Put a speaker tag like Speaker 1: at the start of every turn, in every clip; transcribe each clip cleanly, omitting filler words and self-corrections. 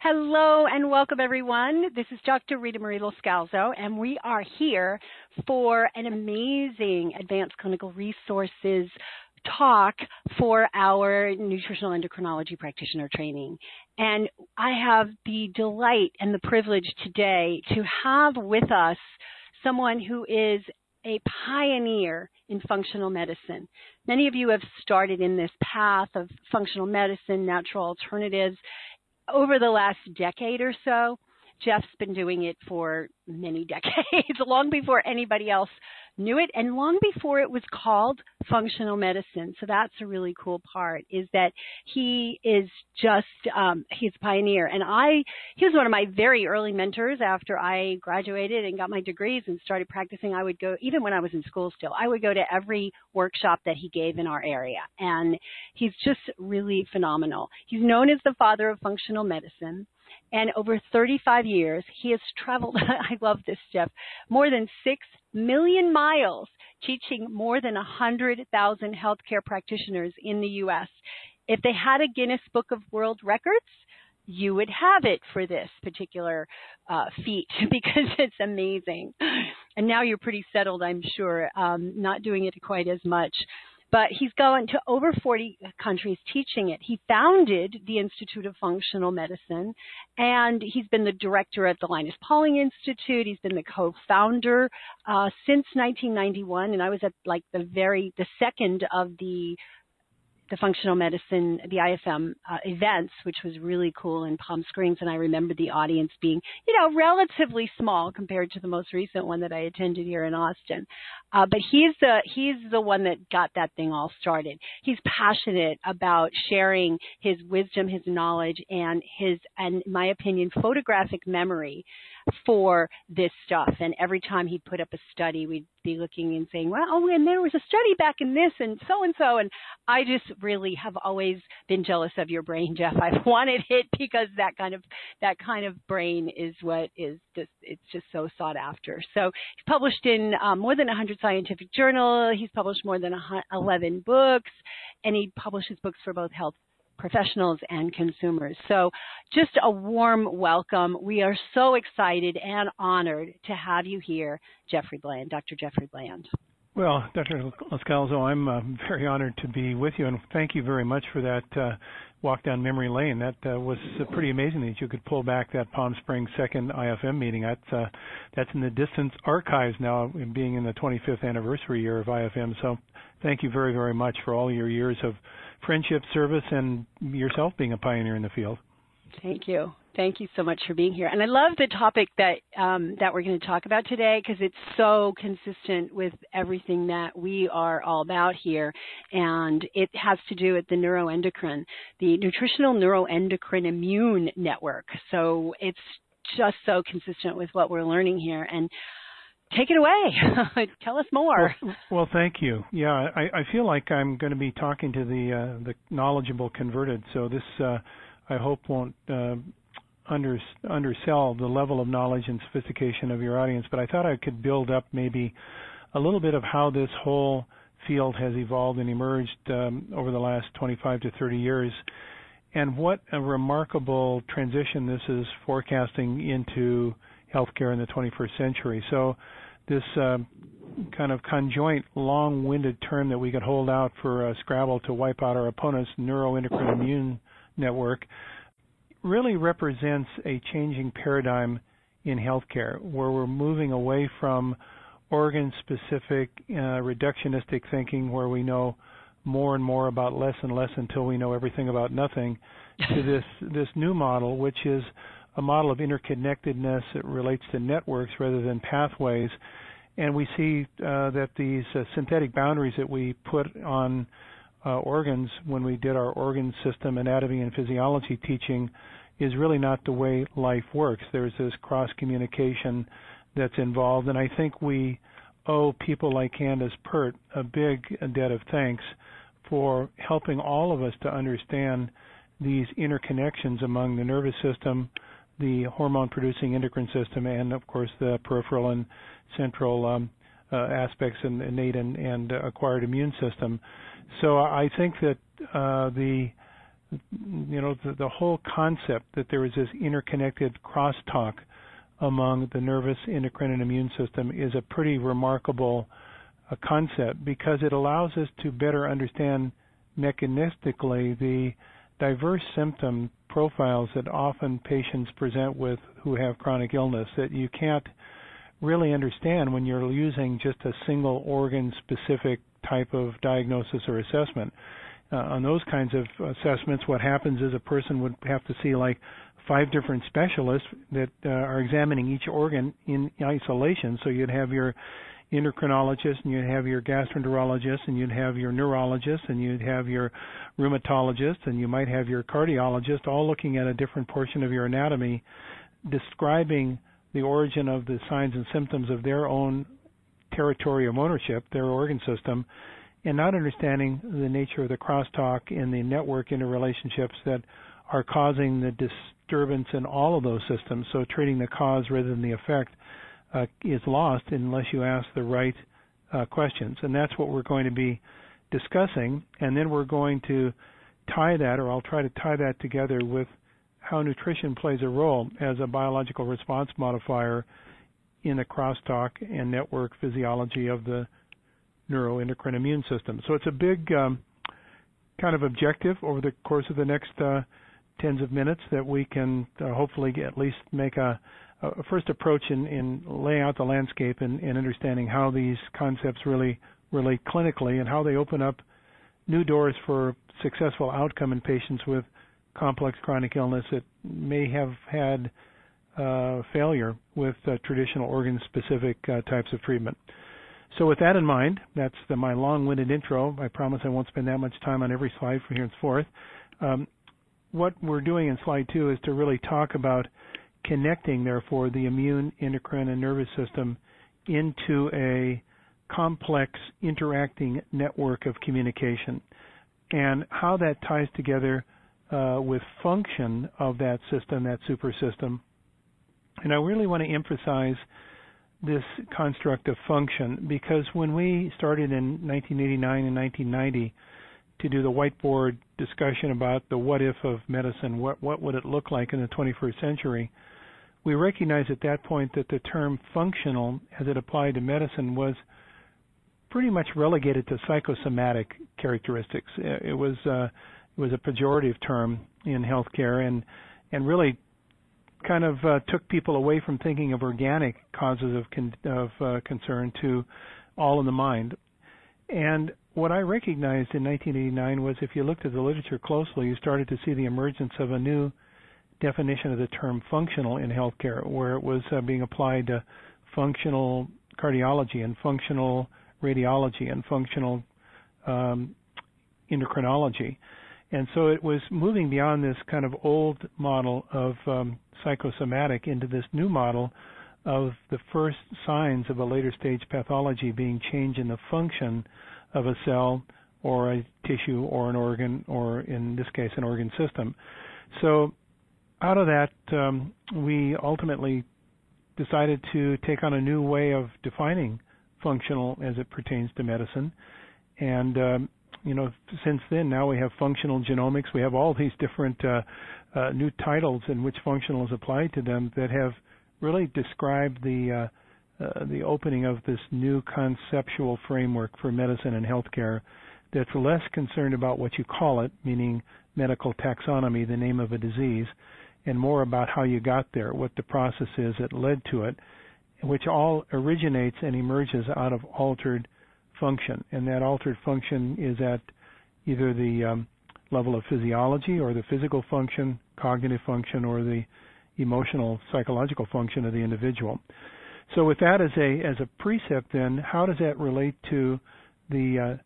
Speaker 1: Hello and welcome, everyone. This is Dr. Rita Marie Loscalzo, and we are here for an amazing advanced clinical resources talk for our nutritional endocrinology practitioner training. And I have the delight and the privilege today to have with us someone who is a pioneer in functional medicine. Many of you have started in this path of functional medicine, natural alternatives, over the last decade or so. Jeff's been doing it for many decades, long before anybody else knew it and long before it was called functional medicine. So that's a really cool part, is that he is just, he's a pioneer. And he was one of my very early mentors after I graduated and got my degrees and started practicing. I would go, even when I was in school still, I would go to every workshop that he gave in our area. And he's just really phenomenal. He's known as the father of functional medicine. And over 35 years, he has traveled, I love this, Jeff, more than 6 million miles, teaching more than 100,000 healthcare practitioners in the U.S. If they had a Guinness Book of World Records, you would have it for this particular feat because it's amazing. And now you're pretty settled, I'm sure, not doing it quite as much. But he's gone to over 40 countries teaching it. He founded the Institute of Functional Medicine, and he's been the director at the Linus Pauling Institute. He's been the co-founder since 1991, and I was at like the second of the functional medicine, the IFM events, which was really cool in Palm Springs. And I remember the audience being, relatively small compared to the most recent one that I attended here in Austin. But he's the one that got that thing all started. He's passionate about sharing his wisdom, his knowledge, and in my opinion, photographic memory for this stuff. And every time he'd put up a study, we'd be looking and saying, and there was a study back in this and so. And I just really have always been jealous of your brain, Jeff. I've wanted it because that kind of brain is what is just, it's just so sought after. So he's published in more than 100 scientific journals. He's published more than 11 books, and he publishes books for both health professionals and consumers. So just a warm welcome. We are so excited and honored to have you here, Jeffrey Bland, Dr. Jeffrey Bland.
Speaker 2: Well, Dr. Loscalzo, I'm very honored to be with you, and thank you very much for that walk down memory lane. That was pretty amazing that you could pull back that Palm Springs second IFM meeting. That's in the distant archives now, being in the 25th anniversary year of IFM. So thank you very, very much for all your years of friendship, service, and yourself being a pioneer in the field.
Speaker 1: Thank you. Thank you so much for being here. And I love the topic that we're going to talk about today because it's so consistent with everything that we are all about here. And it has to do with the neuroendocrine, the nutritional neuroendocrine immune network. So it's just so consistent with what we're learning here. And take it away. Tell us more.
Speaker 2: Well, thank you. Yeah, I feel like I'm going to be talking to the knowledgeable converted. So this, I hope, won't undersell the level of knowledge and sophistication of your audience. But I thought I could build up maybe a little bit of how this whole field has evolved and emerged over the last 25 to 30 years, and what a remarkable transition this is forecasting into healthcare in the 21st century. So this kind of conjoint, long-winded term that we could hold out for Scrabble to wipe out our opponent's neuroendocrine immune network really represents a changing paradigm in healthcare, where we're moving away from organ-specific reductionistic thinking, where we know more and more about less and less until we know everything about nothing, to this new model, which is a model of interconnectedness that relates to networks rather than pathways. And we see that these synthetic boundaries that we put on organs when we did our organ system anatomy and physiology teaching is really not the way life works. There's this cross-communication that's involved, and I think we owe people like Candace Pert a big debt of thanks for helping all of us to understand these interconnections among the nervous system, the hormone-producing endocrine system, and, of course, the peripheral and central aspects in innate and acquired immune system. So I think that the whole concept that there is this interconnected crosstalk among the nervous, endocrine, and immune system is a pretty remarkable concept, because it allows us to better understand mechanistically the diverse symptom profiles that often patients present with who have chronic illness that you can't really understand when you're using just a single organ specific type of diagnosis or assessment. On those kinds of assessments, what happens is a person would have to see like 5 different specialists that are examining each organ in isolation. So you'd have your endocrinologist, and you'd have your gastroenterologist, and you'd have your neurologist, and you'd have your rheumatologist, and you might have your cardiologist, all looking at a different portion of your anatomy, describing the origin of the signs and symptoms of their own territory of ownership, their organ system, and not understanding the nature of the crosstalk and the network interrelationships that are causing the disturbance in all of those systems. So treating the cause rather than the effect is lost unless you ask the right questions. And that's what we're going to be discussing. And then we're going to tie that, or I'll try to tie that together with how nutrition plays a role as a biological response modifier in the crosstalk and network physiology of the neuroendocrine immune system. So it's a big kind of objective over the course of the next tens of minutes that we can hopefully at least make a first approach in laying out the landscape and understanding how these concepts really relate clinically and how they open up new doors for successful outcome in patients with complex chronic illness that may have had failure with traditional organ-specific types of treatment. So with that in mind, that's my long-winded intro. I promise I won't spend that much time on every slide from here henceforth. What we're doing in slide 2 is to really talk about connecting, therefore, the immune, endocrine, and nervous system into a complex interacting network of communication, and how that ties together with function of that system, that super system. And I really want to emphasize this construct of function, because when we started in 1989 and 1990 to do the whiteboard discussion about the what if of medicine, what would it look like in the 21st century, we recognized at that point that the term functional, as it applied to medicine, was pretty much relegated to psychosomatic characteristics. It was a pejorative term in healthcare, and really kind of took people away from thinking of organic causes of concern to all in the mind. And what I recognized in 1989 was, if you looked at the literature closely, you started to see the emergence of a new definition of the term functional in healthcare, where it was being applied to functional cardiology and functional radiology and functional endocrinology. And so it was moving beyond this kind of old model of psychosomatic into this new model of the first signs of a later stage pathology being change in the function of a cell or a tissue or an organ, or in this case an organ system. So out of that, we ultimately decided to take on a new way of defining functional as it pertains to medicine. And since then, now we have functional genomics. We have all these different new titles in which functional is applied to them that have really described the opening of this new conceptual framework for medicine and healthcare that's less concerned about what you call it, meaning medical taxonomy, the name of a disease, and more about how you got there, what the process is that led to it, which all originates and emerges out of altered function. And that altered function is at either the level of physiology or the physical function, cognitive function, or the emotional, psychological function of the individual. So with that as a precept, then, how does that relate to the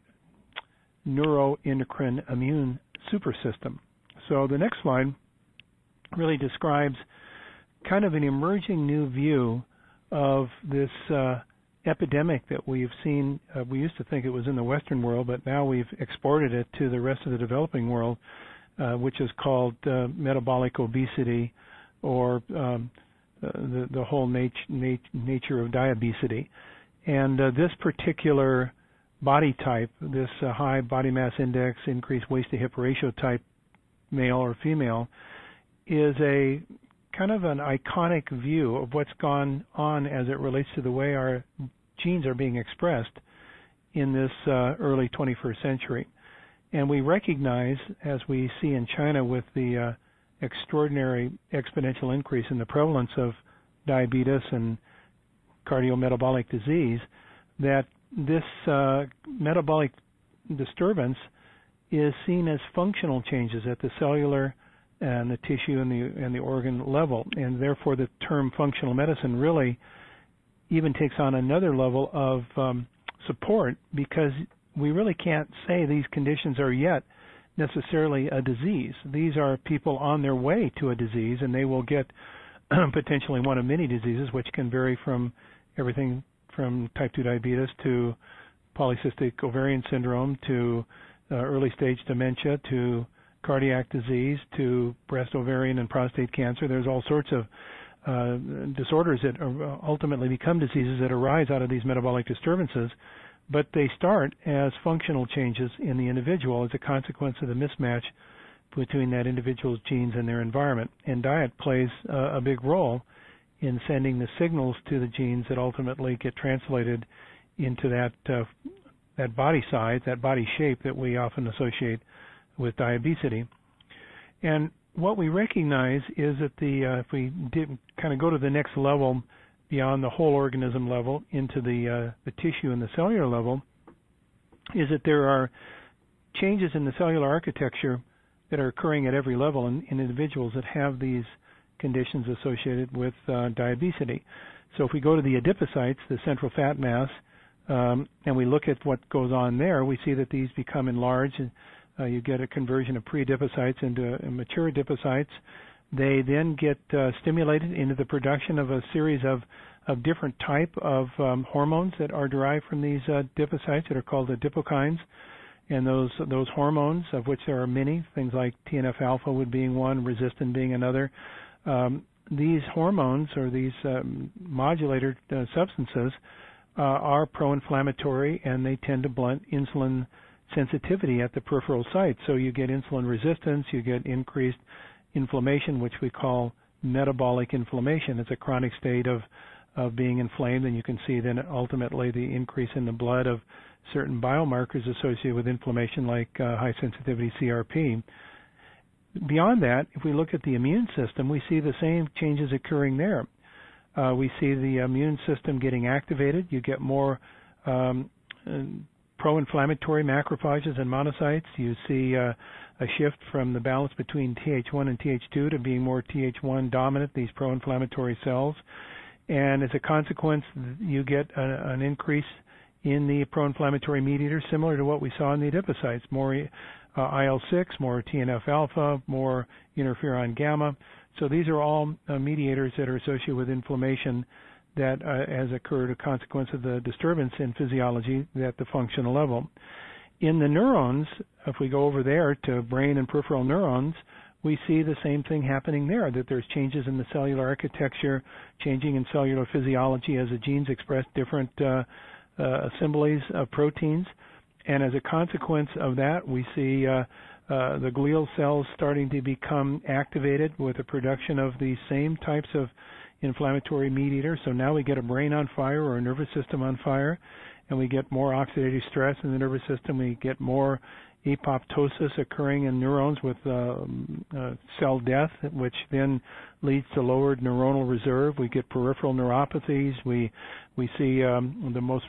Speaker 2: neuroendocrine immune supersystem? So the next slide really describes kind of an emerging new view of this epidemic that we've seen. We used to think it was in the Western world, but now we've exported it to the rest of the developing world, which is called metabolic obesity, or the whole nature of diabesity. And this particular body type, this high body mass index, increased waist to hip ratio type male or female, is a kind of an iconic view of what's gone on as it relates to the way our genes are being expressed in this early 21st century. And we recognize, as we see in China with the extraordinary exponential increase in the prevalence of diabetes and cardiometabolic disease, that this metabolic disturbance is seen as functional changes at the cellular and the tissue and the organ level. And therefore the term functional medicine really even takes on another level of support, because we really can't say these conditions are yet necessarily a disease. These are people on their way to a disease, and they will get potentially one of many diseases, which can vary from everything from type 2 diabetes to polycystic ovarian syndrome to early stage dementia to cardiac disease to breast, ovarian, and prostate cancer. There's all sorts of disorders that ultimately become diseases that arise out of these metabolic disturbances, but they start as functional changes in the individual as a consequence of the mismatch between that individual's genes and their environment. And diet plays a big role in sending the signals to the genes that ultimately get translated into that body size, that body shape that we often associate with diabetes. And what we recognize is that if we did kind of go to the next level beyond the whole organism level into the tissue and the cellular level, is that there are changes in the cellular architecture that are occurring at every level in individuals that have these conditions associated with diabetes. So if we go to the adipocytes, the central fat mass, and we look at what goes on there, we see that these become enlarged. You get a conversion of pre-adipocytes into mature adipocytes. They then get stimulated into the production of a series of different type of hormones that are derived from these adipocytes that are called adipokines. And those hormones, of which there are many, things like TNF-alpha would being one, resistin being another, these hormones or these modulator substances are pro-inflammatory, and they tend to blunt insulin sensitivity at the peripheral site. So you get insulin resistance, you get increased inflammation, which we call metabolic inflammation. It's a chronic state of being inflamed, and you can see then ultimately the increase in the blood of certain biomarkers associated with inflammation like high sensitivity CRP. Beyond that, if we look at the immune system, we see the same changes occurring there. We see the immune system getting activated. You get more pro-inflammatory macrophages and monocytes. You see a shift from the balance between Th1 and Th2 to being more Th1 dominant, these pro-inflammatory cells. And as a consequence, you get an increase in the pro-inflammatory mediators similar to what we saw in the adipocytes, more IL-6, more TNF-alpha, more interferon gamma. So these are all mediators that are associated with inflammation that has occurred as a consequence of the disturbance in physiology at the functional level. In the neurons, if we go over there to brain and peripheral neurons, we see the same thing happening there, that there's changes in the cellular architecture, changing in cellular physiology as the genes express different assemblies of proteins. And as a consequence of that, we see the glial cells starting to become activated with the production of these same types of inflammatory mediators. So now we get a brain on fire or a nervous system on fire, and we get more oxidative stress in the nervous system. We get more apoptosis occurring in neurons with cell death, which then leads to lowered neuronal reserve. We get peripheral neuropathies. We see the most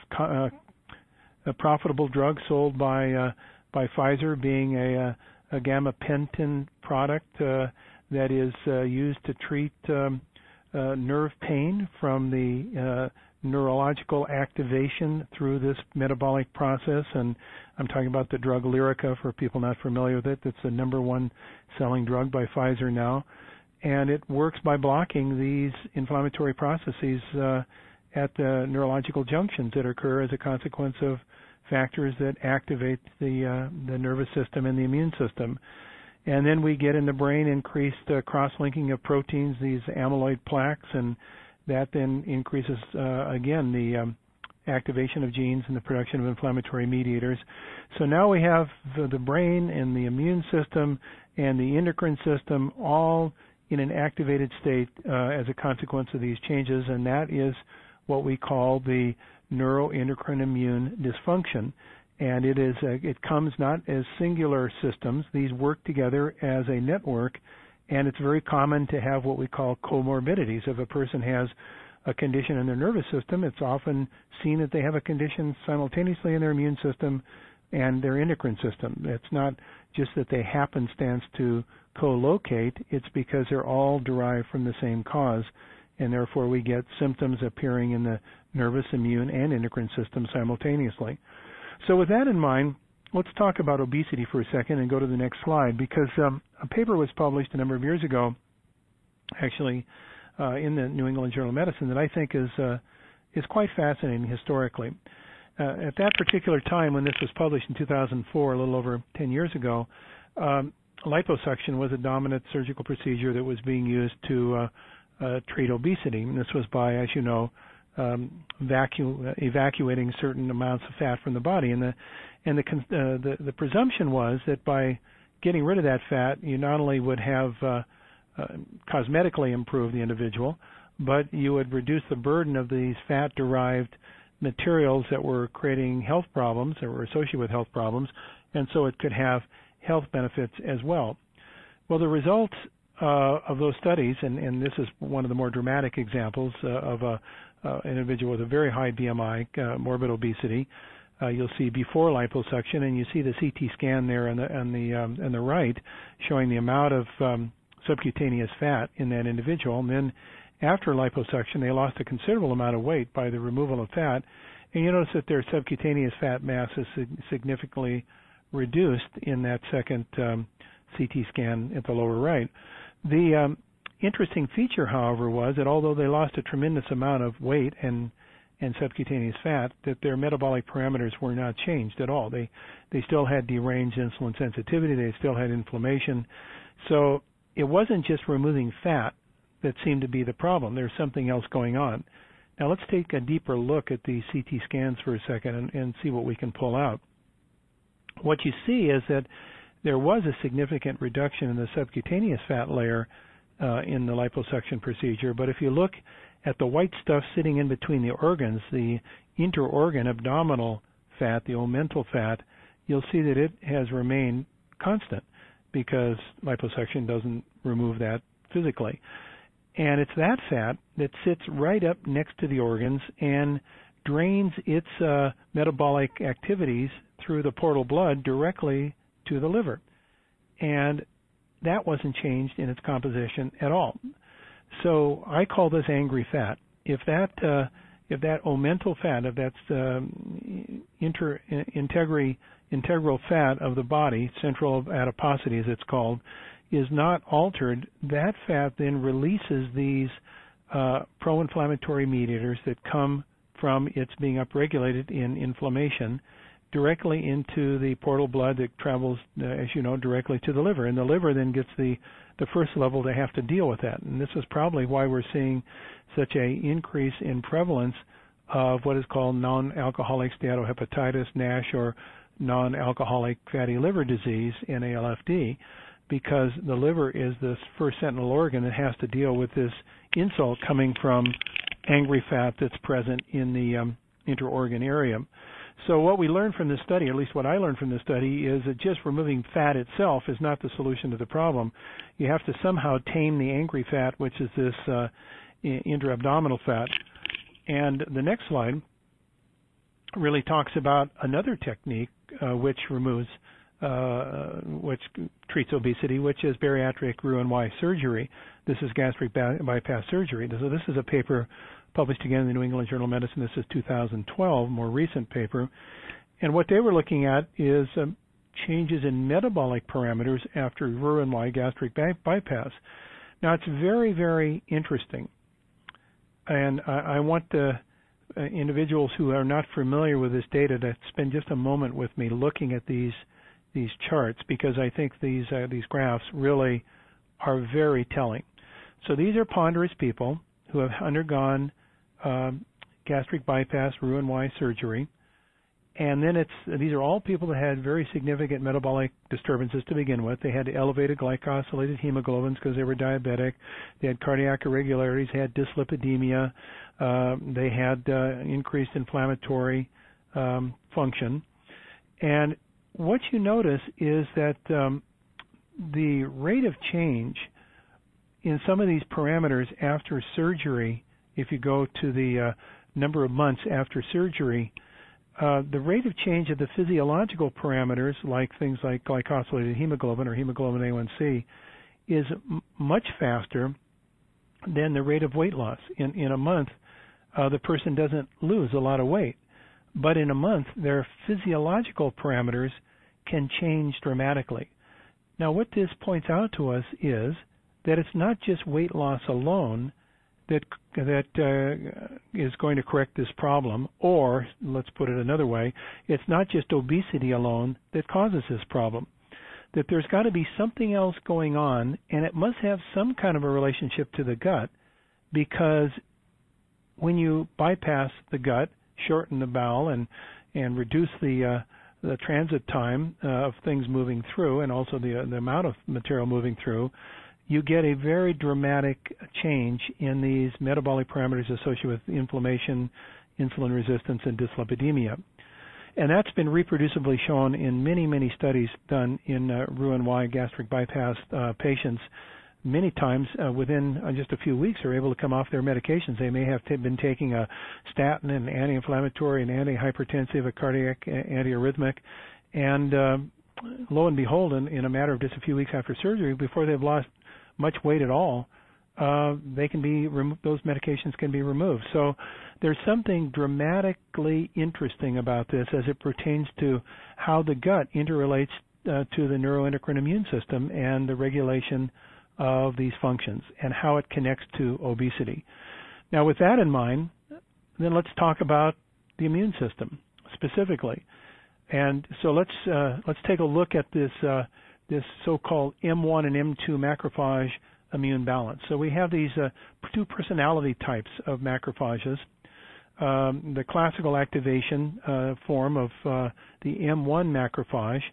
Speaker 2: profitable drug sold by Pfizer being a gabapentin product that is used to treat nerve pain from the neurological activation through this metabolic process. And I'm talking about the drug Lyrica for people not familiar with it. It's the #1 selling drug by Pfizer now. And it works by blocking these inflammatory processes at the neurological junctions that occur as a consequence of factors that activate the nervous system and the immune system. And then we get in the brain increased cross-linking of proteins, these amyloid plaques, and that then increases, again, the activation of genes and the production of inflammatory mediators. So now we have the brain and the immune system and the endocrine system all in an activated state as a consequence of these changes, and that is what we call the neuroendocrine immune dysfunction. And it comes not as singular systems. These work together as a network, and it's very common to have what we call comorbidities. If a person has a condition in their nervous system, it's often seen that they have a condition simultaneously in their immune system and their endocrine system. It's not just that they happenstance to co-locate, it's because they're all derived from the same cause, and therefore we get symptoms appearing in the nervous, immune, and endocrine system simultaneously. So with that in mind, let's talk about obesity for a second and go to the next slide, because a paper was published a number of years ago, actually, in the New England Journal of Medicine that I think is quite fascinating historically. At that particular time, when this was published in 2004, a little over 10 years ago, liposuction was a dominant surgical procedure that was being used to treat obesity. And this was by, as you know, evacuating certain amounts of fat from the body. And the presumption was that by getting rid of that fat, you not only would have cosmetically improve the individual, but you would reduce the burden of these fat-derived materials that were creating health problems, that were associated with health problems, and so it could have health benefits as well. Well, the results of those studies, and this is one of the more dramatic examples of an individual with a very high BMI, morbid obesity. You'll see before liposuction, and you see the CT scan there on the right, showing the amount of subcutaneous fat in that individual. And then after liposuction, they lost a considerable amount of weight by the removal of fat. And you notice that their subcutaneous fat mass is significantly reduced in that second CT scan at the lower right. The interesting feature, however, was that although they lost a tremendous amount of weight and subcutaneous fat, that their metabolic parameters were not changed at all. They still had deranged insulin sensitivity. They still had inflammation. So it wasn't just removing fat that seemed to be the problem. There's something else going on. Now let's take a deeper look at the CT scans for a second and see what we can pull out. What you see is that there was a significant reduction in the subcutaneous fat layer in the liposuction procedure, but if you look at the white stuff sitting in between the organs, the interorgan abdominal fat, the omental fat, you'll see that it has remained constant because liposuction doesn't remove that physically. And it's that fat that sits right up next to the organs and drains its metabolic activities through the portal blood directly to the liver. And that wasn't changed in its composition at all. So I call this angry fat. If that omental fat, if that's integral fat of the body, central adiposity as it's called, is not altered, that fat then releases these pro-inflammatory mediators that come from its being upregulated in inflammation directly into the portal blood that travels, as you know, directly to the liver. And the liver then gets the first level to have to deal with that. And this is probably why we're seeing such an increase in prevalence of what is called non-alcoholic steatohepatitis, NASH, or non-alcoholic fatty liver disease, NALFD, because the liver is this first sentinel organ that has to deal with this insult coming from angry fat that's present in the interorgan area. So what we learned from this study, at least what I learned from this study, is that just removing fat itself is not the solution to the problem. You have to somehow tame the angry fat, which is this intra-abdominal fat. And the next slide really talks about another technique which treats obesity, which is bariatric Roux-en-Y surgery. This is gastric bypass surgery. So this is a paper published again in the New England Journal of Medicine. This is 2012, more recent paper. And what they were looking at is changes in metabolic parameters after Roux-en-Y gastric bypass. Now, it's very, very interesting. And I want the individuals who are not familiar with this data to spend just a moment with me looking at these charts, because I think these graphs really are very telling. So these are ponderous people who have undergone gastric bypass, Roux-en-Y surgery. And then these are all people that had very significant metabolic disturbances to begin with. They had elevated glycosylated hemoglobins because they were diabetic. They had cardiac irregularities. They had dyslipidemia. They had increased inflammatory function. And what you notice is that the rate of change in some of these parameters after surgery, if you go to the number of months after surgery, the rate of change of the physiological parameters, like things like glycosylated hemoglobin or hemoglobin A1C, is much faster than the rate of weight loss. In a month, the person doesn't lose a lot of weight, but in a month, their physiological parameters can change dramatically. Now, what this points out to us is that it's not just weight loss alone that is going to correct this problem, or let's put it another way, it's not just obesity alone that causes this problem. That there's got to be something else going on, and it must have some kind of a relationship to the gut, because when you bypass the gut, shorten the bowel, and reduce the transit time of things moving through, and also the amount of material moving through, you get a very dramatic change in these metabolic parameters associated with inflammation, insulin resistance, and dyslipidemia. And that's been reproducibly shown in many, many studies done in Roux-en-Y gastric bypass patients. Many times within just a few weeks are able to come off their medications. They may have been taking a statin, an anti-inflammatory, an antihypertensive, a cardiac antiarrhythmic, and lo and behold, in a matter of just a few weeks after surgery, before they've lost much weight at all, they can be those medications can be removed. So there's something dramatically interesting about this as it pertains to how the gut interrelates to the neuroendocrine immune system and the regulation of these functions and how it connects to obesity. Now, with that in mind, then let's talk about the immune system specifically. And so let's take a look at this so-called M1 and M2 macrophage immune balance. So we have these two personality types of macrophages. The classical activation form of the M1 macrophage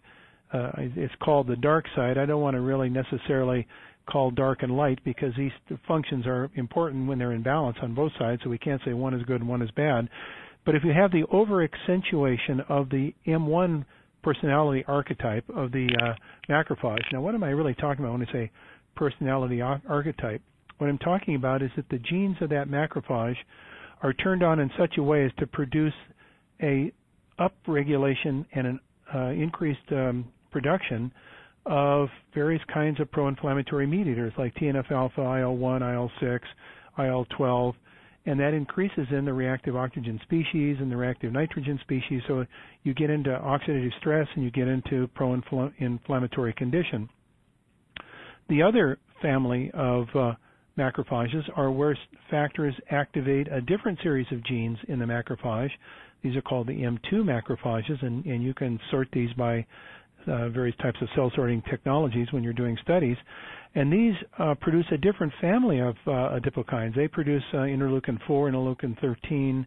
Speaker 2: is called the dark side. I don't want to really necessarily call dark and light because these functions are important when they're in balance on both sides, so we can't say one is good and one is bad. But if you have the over-accentuation of the M1 personality archetype of the macrophage, now what am I really talking about when I say personality archetype? What I'm talking about is that the genes of that macrophage are turned on in such a way as to produce a upregulation and an increased production of various kinds of pro-inflammatory mediators like TNF-alpha, IL-1, IL-6, IL-12, and that increases in the reactive oxygen species and the reactive nitrogen species, so you get into oxidative stress and you get into pro-inflammatory condition. The other family of macrophages are where factors activate a different series of genes in the macrophage. These are called the M2 macrophages, and you can sort these by various types of cell sorting technologies when you're doing studies. And these produce a different family of adipokines. They produce interleukin-4, interleukin-13,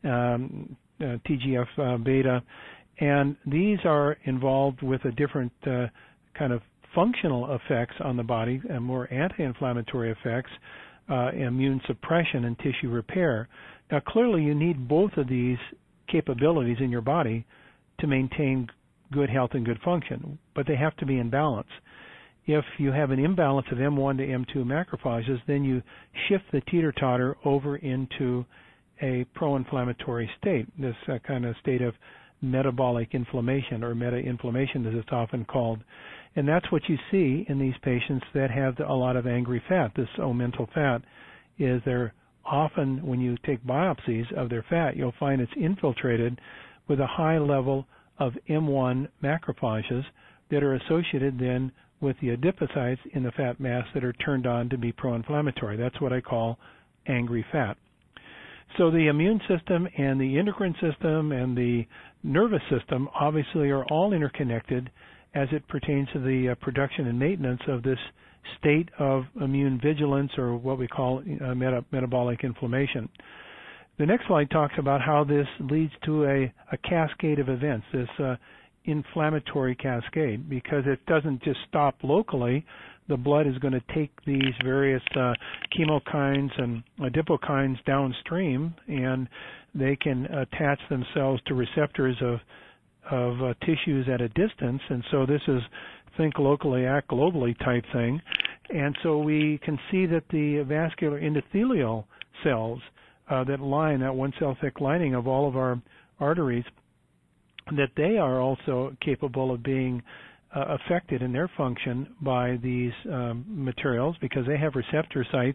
Speaker 2: TGF-beta, and these are involved with a different kind of functional effects on the body, and more anti-inflammatory effects, immune suppression, and tissue repair. Now, clearly, you need both of these capabilities in your body to maintain good health and good function, but they have to be in balance. If you have an imbalance of M1 to M2 macrophages, then you shift the teeter-totter over into a pro-inflammatory state, this kind of state of metabolic inflammation, or meta-inflammation as it's often called. And that's what you see in these patients that have a lot of angry fat. This omental fat is they're often, when you take biopsies of their fat, you'll find it's infiltrated with a high level of M1 macrophages that are associated then with the adipocytes in the fat mass that are turned on to be pro-inflammatory. That's what I call angry fat. So the immune system and the endocrine system and the nervous system obviously are all interconnected as it pertains to the production and maintenance of this state of immune vigilance, or what we call metabolic inflammation. The next slide talks about how this leads to a cascade of events, this inflammatory cascade, because it doesn't just stop locally. The blood is going to take these various chemokines and adipokines downstream, and they can attach themselves to receptors of tissues at a distance. And so this is think locally, act globally type thing. And so we can see that the vascular endothelial cells that line, that one cell thick lining of all of our arteries, that they are also capable of being affected in their function by these materials, because they have receptor sites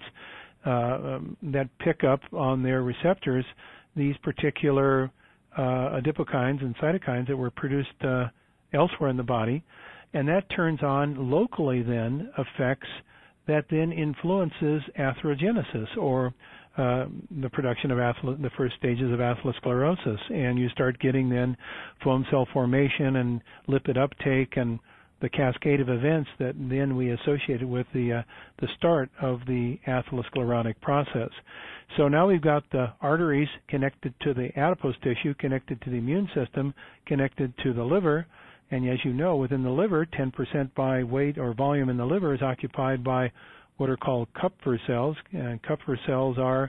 Speaker 2: that pick up on their receptors these particular adipokines and cytokines that were produced elsewhere in the body, and that turns on locally then effects that then influences atherogenesis, or the production of the first stages of atherosclerosis, and you start getting then foam cell formation and lipid uptake and the cascade of events that then we associated with the start of the atherosclerotic process. So now we've got the arteries connected to the adipose tissue, connected to the immune system, connected to the liver, and as you know, within the liver, 10% by weight or volume in the liver is occupied by what are called Kupffer cells. And Kupffer cells are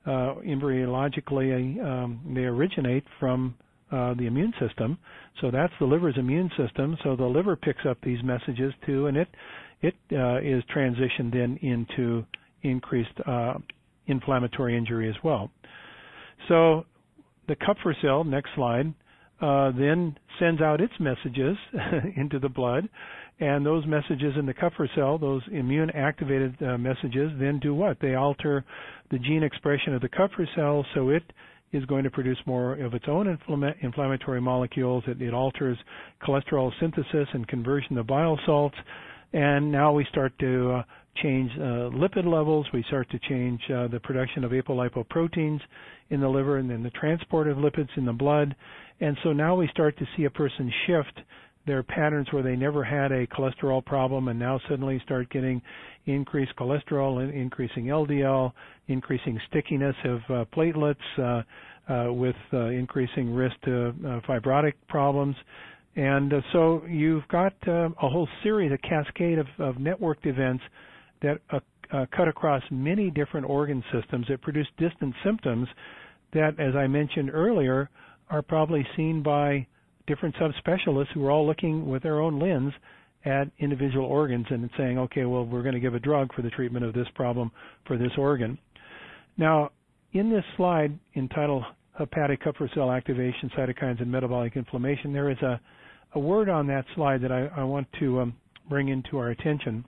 Speaker 2: embryologically, they originate from the immune system. So that's the liver's immune system. So the liver picks up these messages too, and it is transitioned then into increased inflammatory injury as well. So the Kupffer cell, next slide, then sends out its messages into the blood, and those messages in the Kupffer cell, those immune-activated messages, then do what? They alter the gene expression of the Kupffer cell, so it is going to produce more of its own inflammatory molecules. It alters cholesterol synthesis and conversion of bile salts, and now we start to change lipid levels. We start to change the production of apolipoproteins in the liver, and then the transport of lipids in the blood. And so now we start to see a person shift their patterns where they never had a cholesterol problem and now suddenly start getting increased cholesterol, increasing LDL, increasing stickiness of platelets with increasing risk to fibrotic problems. And so you've got a whole series, a cascade of networked events that cut across many different organ systems that produce distant symptoms that, as I mentioned earlier, are probably seen by different subspecialists who are all looking with their own lens at individual organs and saying, okay, well, we're going to give a drug for the treatment of this problem for this organ. Now, in this slide entitled Hepatic Kupffer Cell Activation, Cytokines, and Metabolic Inflammation, there is a word on that slide that I want to bring into our attention,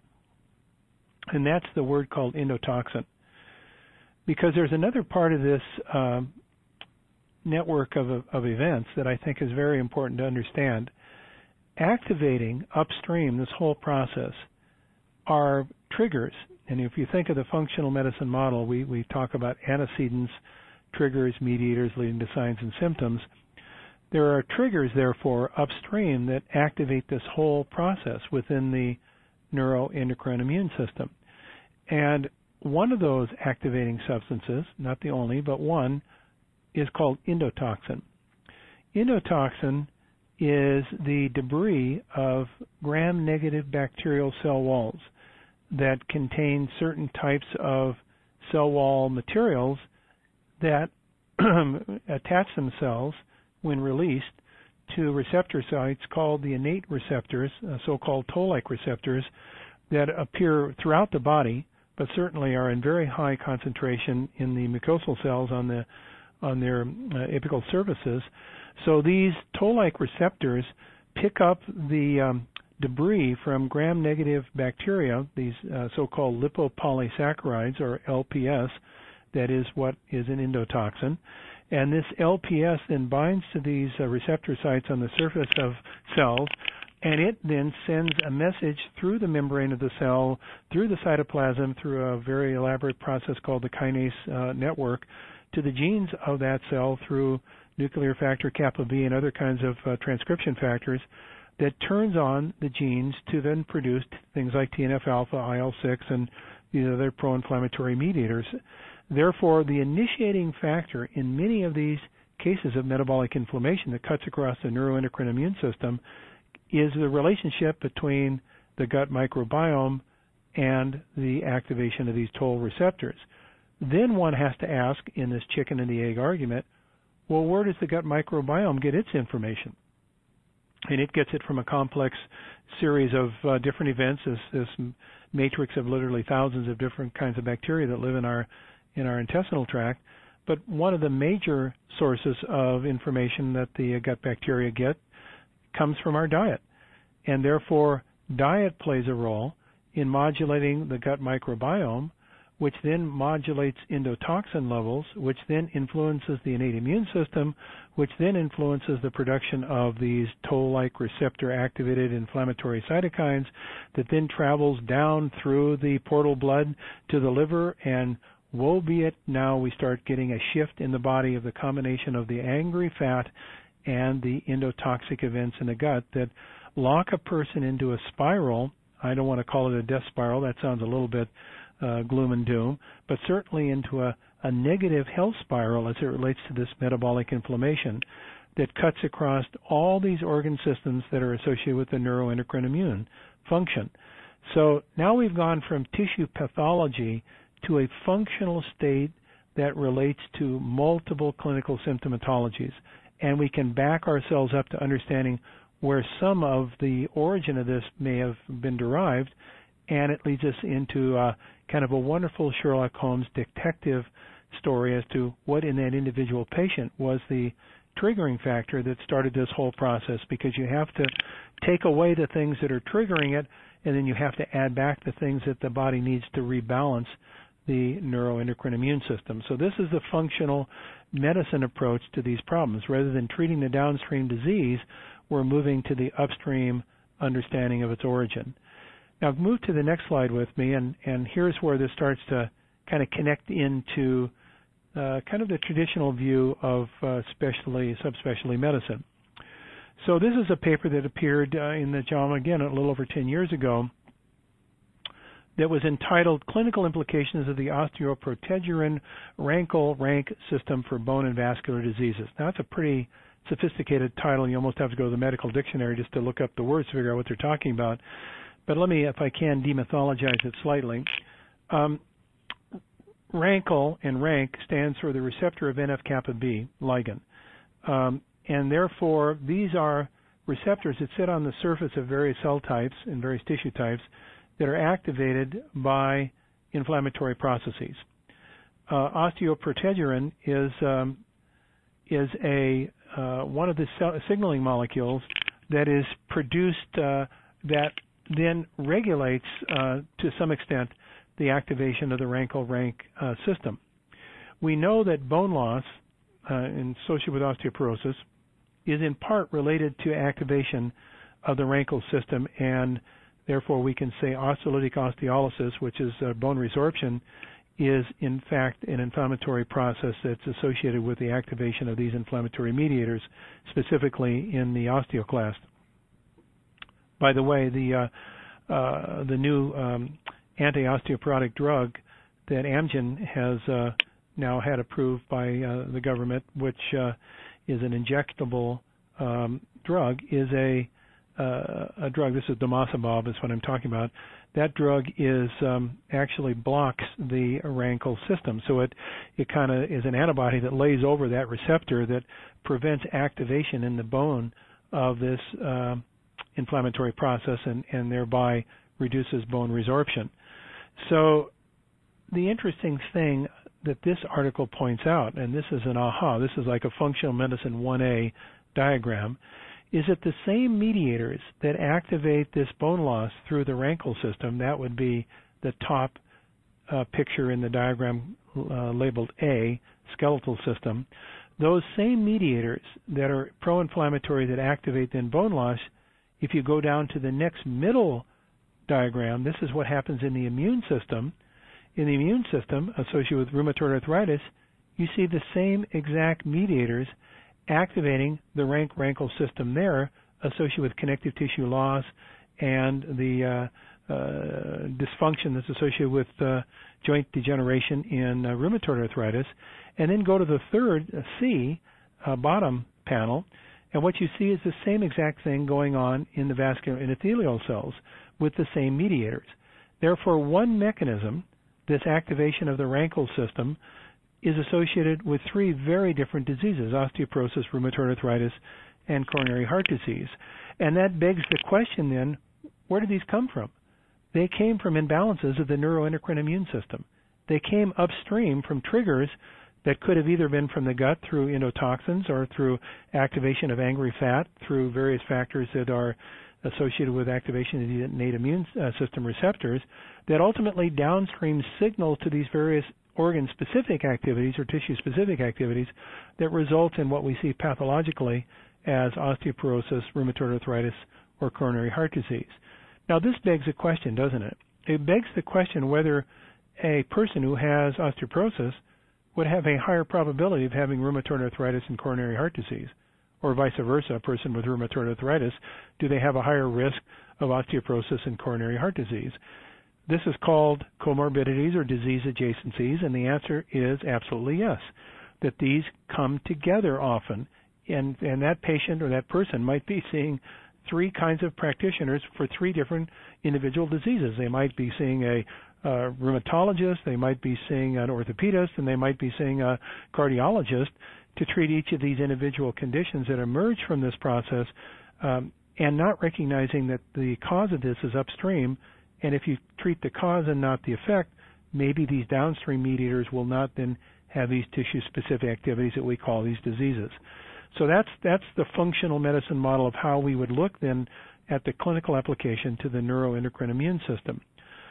Speaker 2: and that's the word called endotoxin. Because there's another part of this network of events that I think is very important to understand. Activating upstream this whole process are triggers. And if you think of the functional medicine model, we talk about antecedents, triggers, mediators leading to signs and symptoms. There are triggers, therefore, upstream that activate this whole process within the neuroendocrine immune system. And one of those activating substances, not the only, but one, is called endotoxin. Endotoxin is the debris of gram-negative bacterial cell walls that contain certain types of cell wall materials that attach themselves, when released, to receptor sites called the innate receptors, so-called toll-like receptors, that appear throughout the body, but certainly are in very high concentration in the mucosal cells on their apical surfaces. So these toll-like receptors pick up the debris from gram-negative bacteria, these so-called lipopolysaccharides, or LPS, that is what is an endotoxin. And this LPS then binds to these receptor sites on the surface of cells, and it then sends a message through the membrane of the cell, through the cytoplasm, through a very elaborate process called the kinase network, to the genes of that cell through nuclear factor kappa B and other kinds of transcription factors that turns on the genes to then produce things like TNF-alpha, IL-6, and these other pro-inflammatory mediators. Therefore, the initiating factor in many of these cases of metabolic inflammation that cuts across the neuroendocrine immune system is the relationship between the gut microbiome and the activation of these toll receptors. Then one has to ask, in this chicken and the egg argument, well, where does the gut microbiome get its information? And it gets it from a complex series of different events, this matrix of literally thousands of different kinds of bacteria that live in our intestinal tract. But one of the major sources of information that the gut bacteria get comes from our diet. And therefore, diet plays a role in modulating the gut microbiome, which then modulates endotoxin levels, which then influences the innate immune system, which then influences the production of these toll-like receptor-activated inflammatory cytokines that then travels down through the portal blood to the liver, and woe be it, now we start getting a shift in the body of the combination of the angry fat and the endotoxic events in the gut that lock a person into a spiral. I don't want to call it a death spiral. That sounds a little bit gloom and doom, but certainly into a negative health spiral as it relates to this metabolic inflammation that cuts across all these organ systems that are associated with the neuroendocrine immune function. So now we've gone from tissue pathology to a functional state that relates to multiple clinical symptomatologies, and we can back ourselves up to understanding where some of the origin of this may have been derived, and it leads us into kind of a wonderful Sherlock Holmes detective story as to what in that individual patient was the triggering factor that started this whole process, because you have to take away the things that are triggering it, and then you have to add back the things that the body needs to rebalance the neuroendocrine immune system. So this is the functional medicine approach to these problems. Rather than treating the downstream disease, we're moving to the upstream understanding of its origin. Now move to the next slide with me, and here's where this starts to kind of connect into kind of the traditional view of subspecialty medicine. So this is a paper that appeared in the JAMA, again, a little over 10 years ago, that was entitled Clinical Implications of the Osteoprotegerin Rank System for Bone and Vascular Diseases. Now, that's a pretty sophisticated title. You almost have to go to the medical dictionary just to look up the words to figure out what they're talking about. But let me, if I can, demythologize it slightly. Rankle, and rank stands for the receptor of NF-kappa B ligand. And therefore, these are receptors that sit on the surface of various cell types and various tissue types that are activated by inflammatory processes. Osteoprotegerin is one of the signaling molecules that is produced that then regulates to some extent the activation of the Rankle-Rank system. We know that bone loss associated with osteoporosis is in part related to activation of the Rankle system, and therefore we can say osteolytic osteolysis, which is bone resorption, is in fact an inflammatory process that's associated with the activation of these inflammatory mediators, specifically in the osteoclast. By the way, the new anti-osteoporotic drug that Amgen has now had approved by the government, which is an injectable drug, is a drug. This is Demosabob, is what I'm talking about. That drug is actually blocks the Rankle system, so it kind of is an antibody that lays over that receptor that prevents activation in the bone of this inflammatory process, and thereby reduces bone resorption. So the interesting thing that this article points out, and this is an aha, this is like a functional medicine 1A diagram, is that the same mediators that activate this bone loss through the Rankle system, that would be the top picture in the diagram labeled A, skeletal system, those same mediators that are pro-inflammatory that activate then bone loss, if you go down to the next middle diagram, this is what happens in the immune system. In the immune system associated with rheumatoid arthritis, you see the same exact mediators activating the Rankle system there, associated with connective tissue loss and the dysfunction that's associated with joint degeneration in rheumatoid arthritis, and then go to the third C, bottom panel, and what you see is the same exact thing going on in the vascular endothelial cells with the same mediators. Therefore, one mechanism, this activation of the Rankel system, is associated with three very different diseases: osteoporosis, rheumatoid arthritis, and coronary heart disease. And that begs the question then, where did these come from? They came from imbalances of the neuroendocrine immune system. They came upstream from triggers that could have either been from the gut through endotoxins or through activation of angry fat through various factors that are associated with activation of the innate immune system receptors that ultimately downstream signal to these various organ-specific activities or tissue-specific activities that result in what we see pathologically as osteoporosis, rheumatoid arthritis, or coronary heart disease. Now, this begs a question, doesn't it? It begs the question whether a person who has osteoporosis would have a higher probability of having rheumatoid arthritis and coronary heart disease, or vice versa, a person with rheumatoid arthritis, do they have a higher risk of osteoporosis and coronary heart disease? This is called comorbidities or disease adjacencies, and the answer is absolutely yes, that these come together often, and that patient or that person might be seeing three kinds of practitioners for three different individual diseases. They might be seeing a rheumatologist, they might be seeing an orthopedist, and they might be seeing a cardiologist to treat each of these individual conditions that emerge from this process, and not recognizing that the cause of this is upstream. And if you treat the cause and not the effect, maybe these downstream mediators will not then have these tissue-specific activities that we call these diseases. So that's the functional medicine model of how we would look then at the clinical application to the neuroendocrine immune system.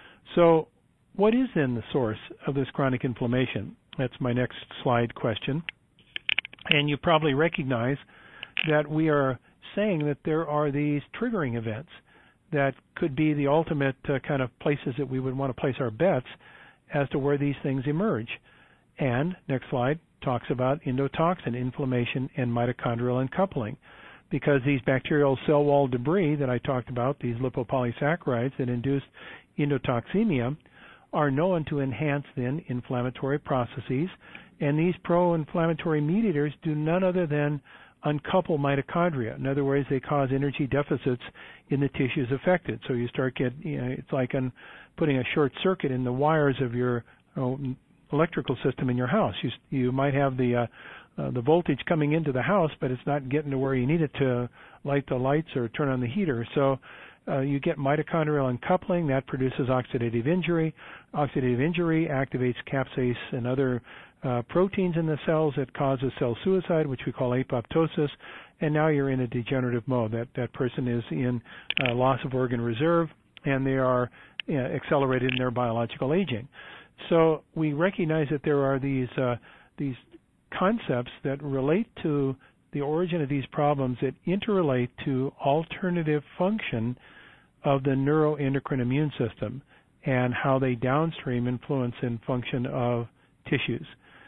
Speaker 2: So what is then the source of this chronic inflammation? That's my next slide question. And you probably recognize that we are saying that there are these triggering events that could be the ultimate kind of places that we would want to place our bets as to where these things emerge. And next slide talks about endotoxin, inflammation, and mitochondrial uncoupling, because these bacterial cell wall debris that I talked about, these lipopolysaccharides that induce endotoxemia, are known to enhance then inflammatory processes, and these pro-inflammatory mediators do none other than uncouple mitochondria. In other words, they cause energy deficits in the tissues affected. So you start it's like putting a short circuit in the wires of your electrical system in your house. You might have the voltage coming into the house, but it's not getting to where you need it to light the lights or turn on the heater. So you get mitochondrial uncoupling. That produces oxidative injury. Oxidative injury activates capsase and other proteins in the cells that causes cell suicide, which we call apoptosis, and now you're in a degenerative mode. That person is in loss of organ reserve, and they are accelerated in their biological aging. So we recognize that there are these concepts that relate to the origin of these problems that interrelate to alternative function of the neuroendocrine immune system and how they downstream influence and function of tissues.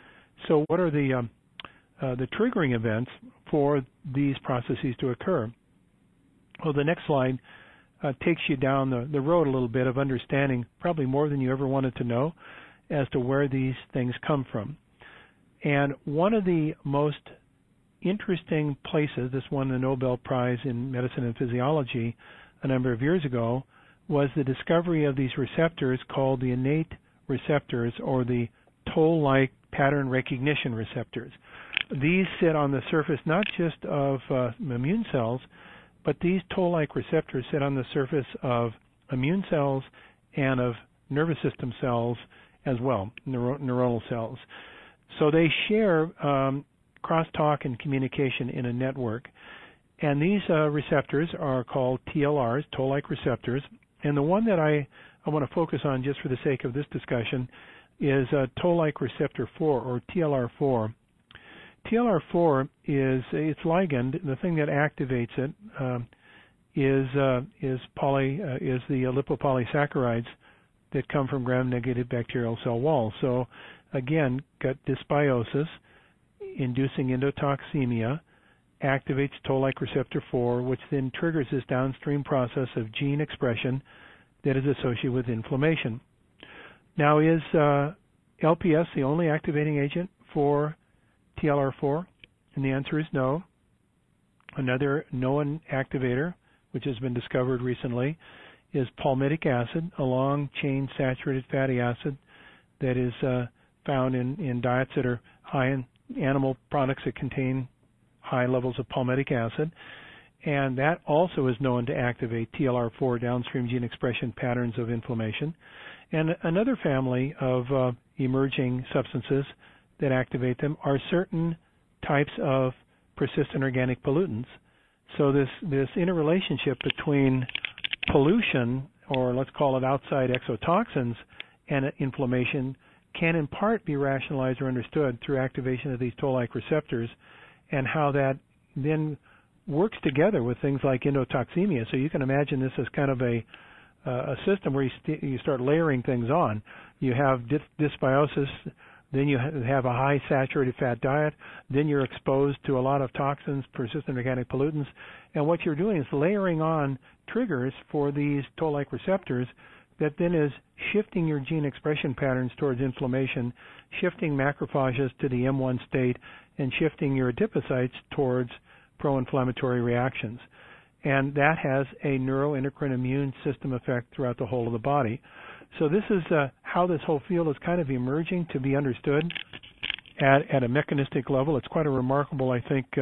Speaker 2: So what are the triggering events for these processes to occur? Well, the next slide takes you down the road a little bit of understanding, probably more than you ever wanted to know, as to where these things come from. And one of the most interesting places, this won the Nobel Prize in Medicine and Physiology a number of years ago, was the discovery of these receptors called the innate receptors, or the toll-like pattern recognition receptors. These sit on the surface not just of immune cells, but these toll-like receptors sit on the surface of immune cells and of nervous system cells as well, neuronal cells. So they share crosstalk and communication in a network. And these receptors are called TLRs, toll-like receptors. And the one that I want to focus on just for the sake of this discussion is toll-like receptor 4, or TLR4. TLR4 is its ligand. The thing that activates it is the lipopolysaccharides that come from gram-negative bacterial cell walls. So again, gut dysbiosis, inducing endotoxemia, activates toll-like receptor 4, which then triggers this downstream process of gene expression that is associated with inflammation. Now, is LPS the only activating agent for TLR4? And the answer is no. Another known activator, which has been discovered recently, is palmitic acid, a long-chain saturated fatty acid that is found in diets that are high in animal products that contain high levels of palmitic acid. And that also is known to activate TLR4 downstream gene expression patterns of inflammation. And another family of emerging substances that activate them are certain types of persistent organic pollutants. So this interrelationship between pollution, or let's call it outside exotoxins, and inflammation can in part be rationalized or understood through activation of these toll-like receptors, and how that then works together with things like endotoxemia. So you can imagine this as kind of a system where you start layering things on. You have dysbiosis, then you have a high saturated fat diet, then you're exposed to a lot of toxins, persistent organic pollutants, and what you're doing is layering on triggers for these toll-like receptors that then is shifting your gene expression patterns towards inflammation, shifting macrophages to the M1 state, and shifting your adipocytes towards pro-inflammatory reactions. And that has a neuroendocrine immune system effect throughout the whole of the body. So this is how this whole field is kind of emerging to be understood at a mechanistic level. It's quite a remarkable, I think,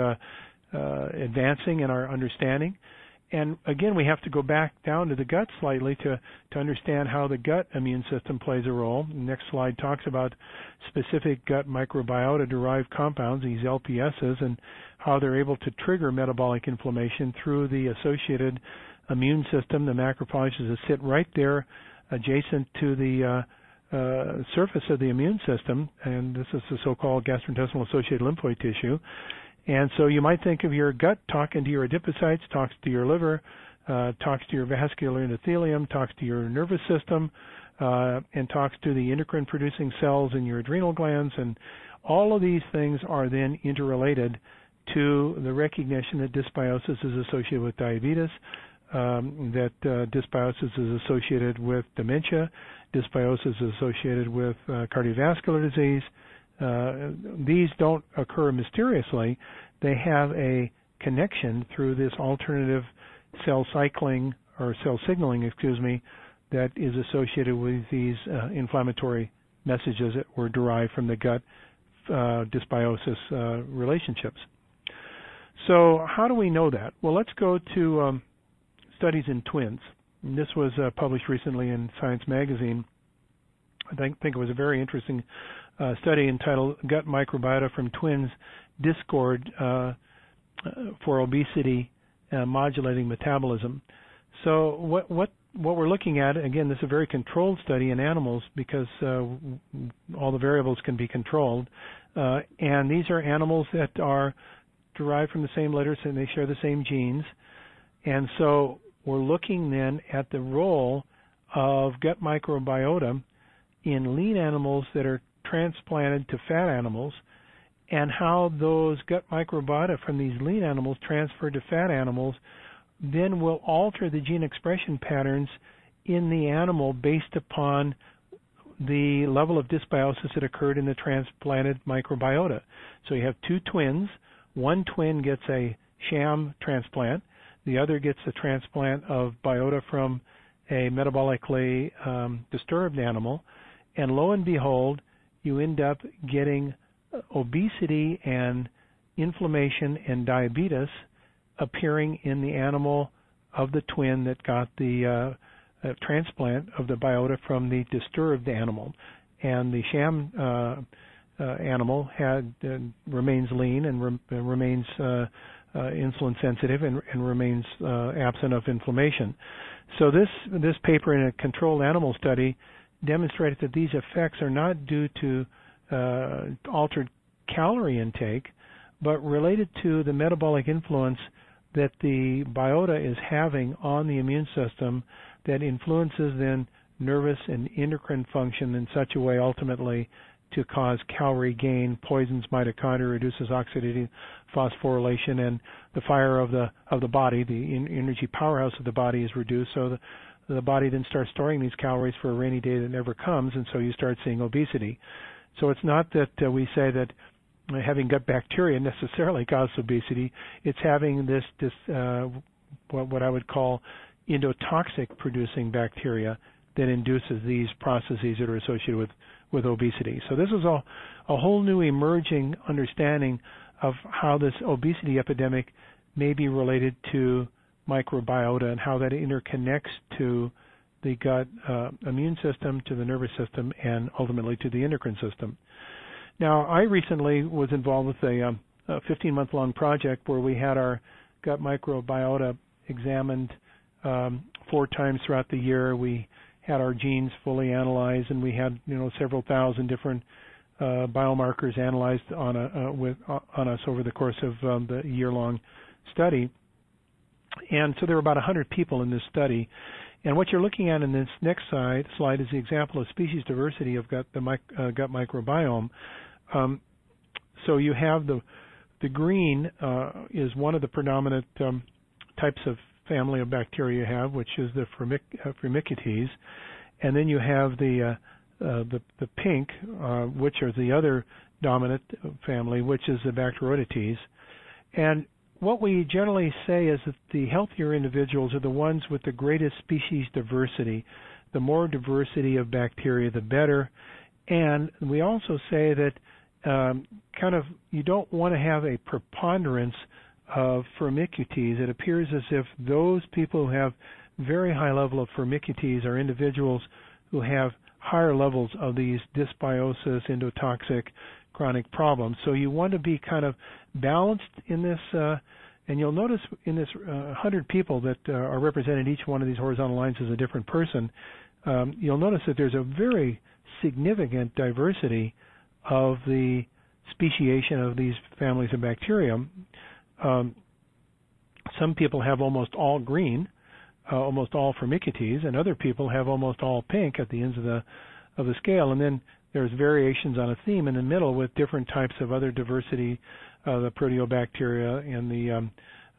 Speaker 2: advancing in our understanding. And again, we have to go back down to the gut slightly to understand how the gut immune system plays a role. The next slide talks about specific gut microbiota-derived compounds, these LPSs, and how they're able to trigger metabolic inflammation through the associated immune system. The macrophages that sit right there adjacent to the surface of the immune system, and this is the so-called gastrointestinal-associated lymphoid tissue. And so you might think of your gut talking to your adipocytes, talks to your liver, talks to your vascular endothelium, talks to your nervous system, and talks to the endocrine-producing cells in your adrenal glands. And all of these things are then interrelated to the recognition that dysbiosis is associated with diabetes, that dysbiosis is associated with dementia, dysbiosis is associated with cardiovascular disease. These don't occur mysteriously. They have a connection through this alternative cell cycling, or cell signaling, that is associated with these inflammatory messages that were derived from the gut dysbiosis relationships. So how do we know that? Well, let's go to studies in twins. And this was published recently in Science Magazine. I think it was a very interesting study entitled "Gut Microbiota from Twins Discord for Obesity Modulating Metabolism." So what we're looking at, again, this is a very controlled study in animals because all the variables can be controlled, and these are animals that are derived from the same litters and they share the same genes. And so we're looking then at the role of gut microbiota in lean animals that are transplanted to fat animals, and how those gut microbiota from these lean animals transferred to fat animals then will alter the gene expression patterns in the animal based upon the level of dysbiosis that occurred in the transplanted microbiota. So you have two twins. One twin gets a sham transplant. The other gets a transplant of biota from a metabolically disturbed animal. And lo and behold, you end up getting obesity and inflammation and diabetes appearing in the animal of the twin that got the transplant of the biota from the disturbed animal. And the sham animal remains lean and remains insulin sensitive and remains absent of inflammation. So this paper in a controlled animal study demonstrated that these effects are not due to altered calorie intake, but related to the metabolic influence that the biota is having on the immune system that influences then nervous and endocrine function in such a way ultimately to cause calorie gain, poisons mitochondria, reduces oxidative phosphorylation, and the fire of the body, the energy powerhouse of the body, is reduced. So the body then starts storing these calories for a rainy day that never comes, and so you start seeing obesity. So it's not that we say that having gut bacteria necessarily causes obesity. It's having this what I would call endotoxic producing bacteria that induces these processes that are associated with obesity. So this is a whole new emerging understanding of how this obesity epidemic may be related to microbiota and how that interconnects to the gut immune system, to the nervous system, and ultimately to the endocrine system. Now, I recently was involved with a 15-month-long project where we had our gut microbiota examined 4 times throughout the year. We had our genes fully analyzed, and we had several thousand different biomarkers analyzed on us over the course of the year-long study. And so there were about 100 people in this study. And what you're looking at in this next slide is the example of species diversity of gut microbiome. So you have the green is one of the predominant types of family of bacteria you have, which is the Firmicutes, and then you have the pink, which are the other dominant family, which is the Bacteroidetes. And what we generally say is that the healthier individuals are the ones with the greatest species diversity. The more diversity of bacteria, the better. And we also say that you don't want to have a preponderance of Firmicutes. It appears as if those people who have very high level of Firmicutes are individuals who have higher levels of these dysbiosis, endotoxic, chronic problems. So you want to be kind of balanced in this, and you'll notice in this 100 people that are represented, each one of these horizontal lines is a different person. You'll notice that there's a very significant diversity of the speciation of these families of bacterium. Some people have almost all green, almost all Firmicutes, and other people have almost all pink at the ends of the scale. And then there's variations on a theme in the middle with different types of other diversity, the proteobacteria and the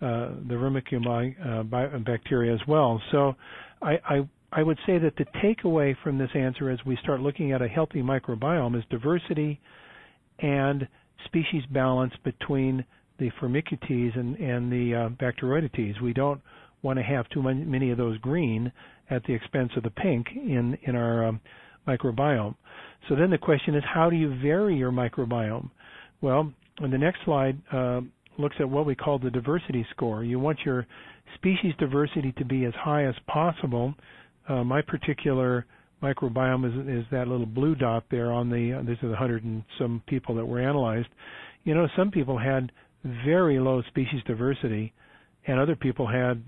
Speaker 2: Vermiculi bacteria as well. So I would say that the takeaway from this answer as we start looking at a healthy microbiome is diversity and species balance between the Firmicutes and the Bacteroidetes. We don't want to have too many of those green at the expense of the pink in our microbiome. So then the question is, how do you vary your microbiome? Well, the next slide looks at what we call the diversity score. You want your species diversity to be as high as possible. My particular microbiome is that little blue dot there on these are the 100 and some people that were analyzed. Some people had very low species diversity, and other people had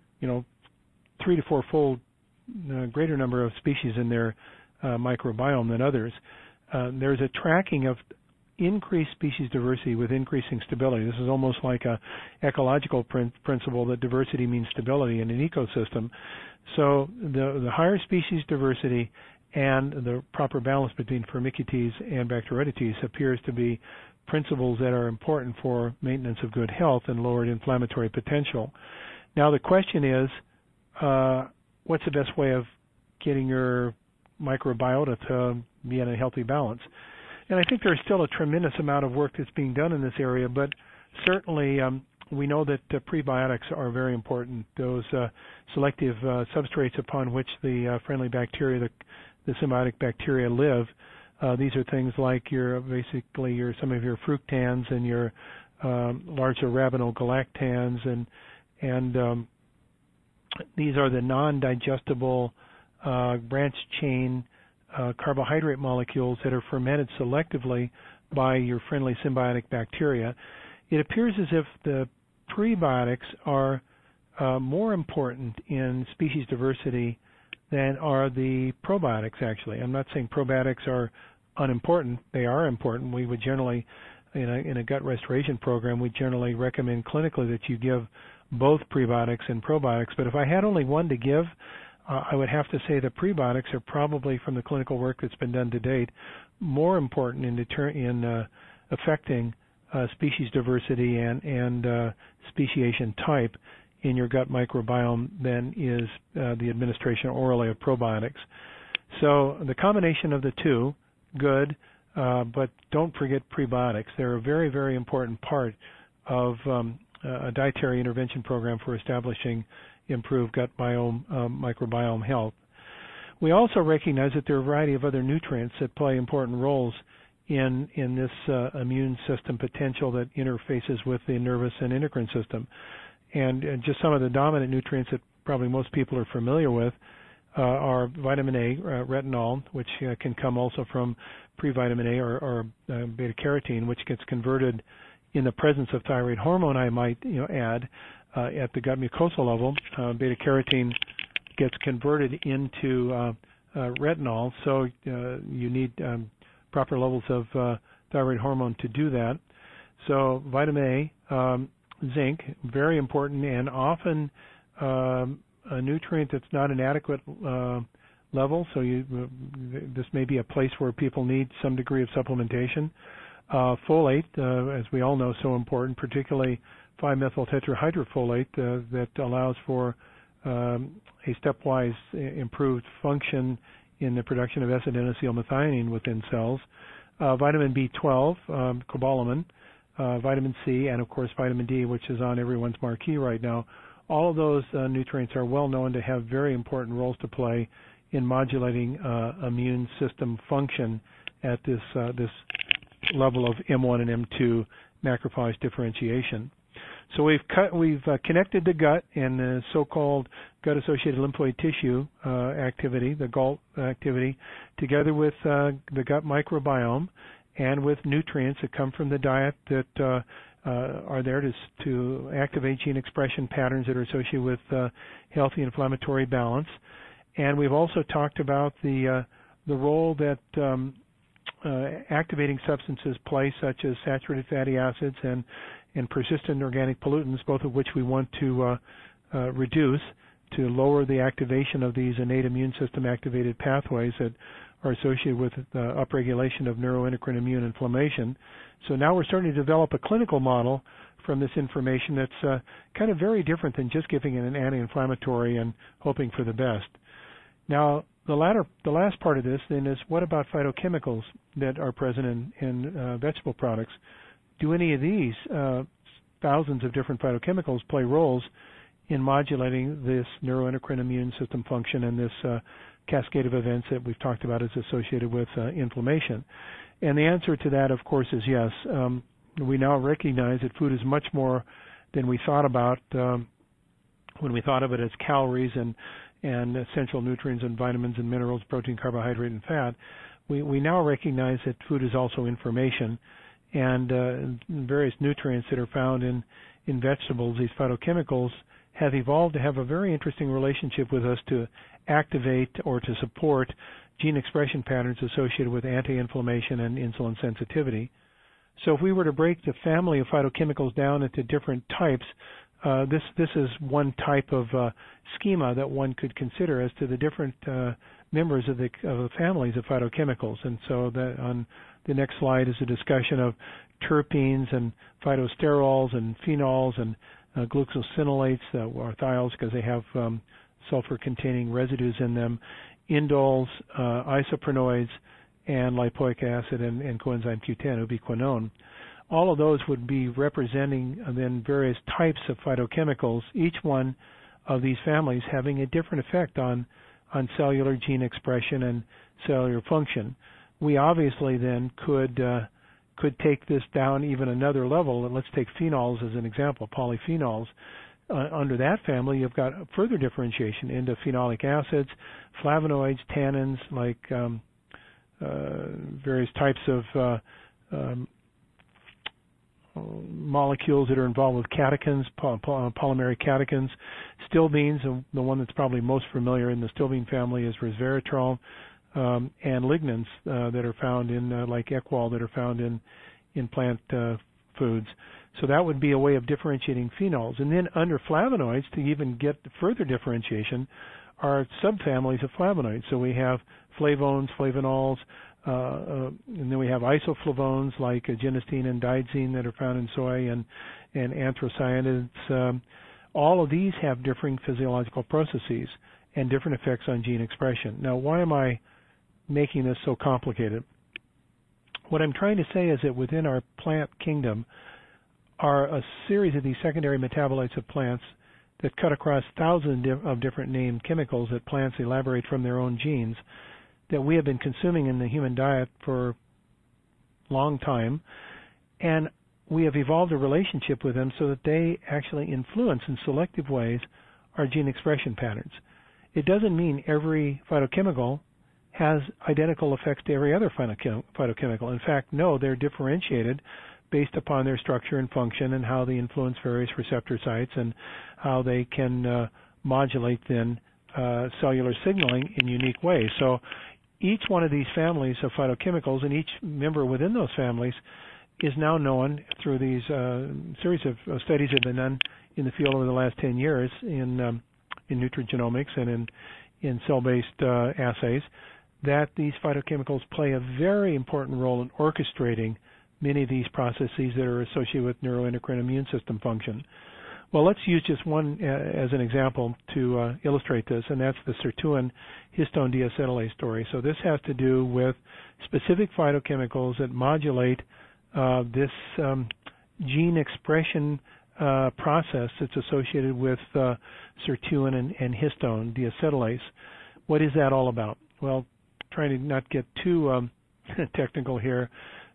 Speaker 2: 3 to 4-fold greater number of species in their microbiome than others. There's a tracking of increased species diversity with increasing stability. This is almost like a ecological principle that diversity means stability in an ecosystem. So the higher species diversity and the proper balance between Firmicutes and Bacteroidetes appears to be principles that are important for maintenance of good health and lowered inflammatory potential. Now the question is, what's the best way of getting your microbiota to be in a healthy balance? And I think there's still a tremendous amount of work that's being done in this area, but certainly we know that prebiotics are very important. Those selective substrates upon which the friendly bacteria, the symbiotic bacteria live, these are things like some of your fructans and your large arabinogalactans, and these are the non-digestible branched chain carbohydrate molecules that are fermented selectively by your friendly symbiotic bacteria. It appears as if the prebiotics are more important in species diversity than are the probiotics, actually. I'm not saying probiotics are unimportant. They are important. We would generally, in a gut restoration program, we generally recommend clinically that you give both prebiotics and probiotics. But if I had only one to give, I would have to say that prebiotics are probably, from the clinical work that's been done to date, more important in affecting species diversity and speciation type in your gut microbiome than is the administration orally of probiotics. So the combination of the two, good, but don't forget prebiotics. They're a very, very important part of a dietary intervention program for establishing improved gut microbiome health. We also recognize that there are a variety of other nutrients that play important roles in this immune system potential that interfaces with the nervous and endocrine system. And just some of the dominant nutrients that probably most people are familiar with are vitamin A, retinol, which can come also from pre-vitamin A, or beta-carotene, which gets converted in the presence of thyroid hormone, I might add, at the gut mucosal level. Beta-carotene gets converted into retinol, so you need proper levels of thyroid hormone to do that. So vitamin A, zinc, very important, and often a nutrient that's not an adequate level, so this may be a place where people need some degree of supplementation. Folate, as we all know, so important, particularly 5-methyl tetrahydrofolate that allows for a stepwise improved function in the production of S-adenosylmethionine within cells. Vitamin B12, cobalamin, vitamin C, and of course vitamin D, which is on everyone's marquee right now. All of those nutrients are well known to have very important roles to play in modulating immune system function at this level of M1 and M2 macrophage differentiation. So we've connected the gut and the so-called gut-associated lymphoid tissue activity, the GALT activity, together with the gut microbiome and with nutrients that come from the diet that are there to activate gene expression patterns that are associated with healthy inflammatory balance. And we've also talked about the role that activating substances play, such as saturated fatty acids and persistent organic pollutants, both of which we want to reduce to lower the activation of these innate immune system activated pathways that are associated with upregulation of neuroendocrine immune inflammation. So now we're starting to develop a clinical model from this information that's kind of very different than just giving it an anti-inflammatory and hoping for the best. Now, the last part of this then is, what about phytochemicals that are present in vegetable products? Do any of these thousands of different phytochemicals play roles in modulating this neuroendocrine immune system function and this cascade of events that we've talked about is associated with inflammation? And the answer to that, of course, is yes. We now recognize that food is much more than we thought about when we thought of it as calories and essential nutrients and vitamins and minerals, protein, carbohydrate, and fat. We now recognize that food is also information, and various nutrients that are found in vegetables, these phytochemicals, have evolved to have a very interesting relationship with us to activate or to support gene expression patterns associated with anti-inflammation and insulin sensitivity. So if we were to break the family of phytochemicals down into different types, this is one type of schema that one could consider as to the different members of the families of phytochemicals. And so on the next slide is a discussion of terpenes and phytosterols and phenols and glucosinolates, or thiols, because they have sulfur-containing residues in them, indoles, isoprenoids, and lipoic acid and coenzyme Q10, ubiquinone. All of those would be representing then various types of phytochemicals, each one of these families having a different effect on cellular gene expression and cellular function. We obviously then could take this down even another level, and let's take phenols as an example, polyphenols. Under that family, you've got further differentiation into phenolic acids, flavonoids, tannins, like various types of molecules that are involved with catechins, polymeric catechins. Stilbenes, the one that's probably most familiar in the stilbene family is resveratrol, and lignans that are found in, like equol, that are found in plant foods. So that would be a way of differentiating phenols. And then under flavonoids, to even get further differentiation, are subfamilies of flavonoids. So we have flavones, flavonols, and then we have isoflavones like genistein and diadzine that are found in soy, and anthracyanids, all of these have differing physiological processes and different effects on gene expression. Now, why am I making this so complicated? What I'm trying to say is that within our plant kingdom are a series of these secondary metabolites of plants that cut across thousands of different named chemicals that plants elaborate from their own genes that we have been consuming in the human diet for a long time, and we have evolved a relationship with them so that they actually influence in selective ways our gene expression patterns. It doesn't mean every phytochemical has identical effects to every other phytochemical. In fact, no, they're differentiated based upon their structure and function and how they influence various receptor sites and how they can modulate then cellular signaling in unique ways. So each one of these families of phytochemicals and each member within those families is now known through these series of studies that have been done in the field over the last 10 years in nutrigenomics and in cell-based assays, that these phytochemicals play a very important role in orchestrating many of these processes that are associated with neuroendocrine immune system function. Well, let's use just one as an example to illustrate this, and that's the sirtuin histone deacetylase story. So this has to do with specific phytochemicals that modulate this gene expression process that's associated with sirtuin and histone deacetylase. What is that all about? Well, trying to not get too technical here,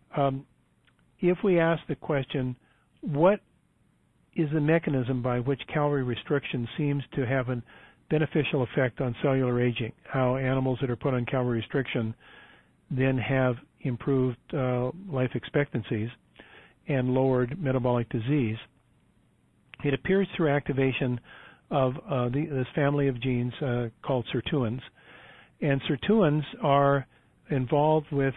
Speaker 2: if we ask the question, what is the mechanism by which calorie restriction seems to have a beneficial effect on cellular aging, how animals that are put on calorie restriction then have improved life expectancies and lowered metabolic disease? It appears through activation of this family of genes called sirtuins. And sirtuins are involved with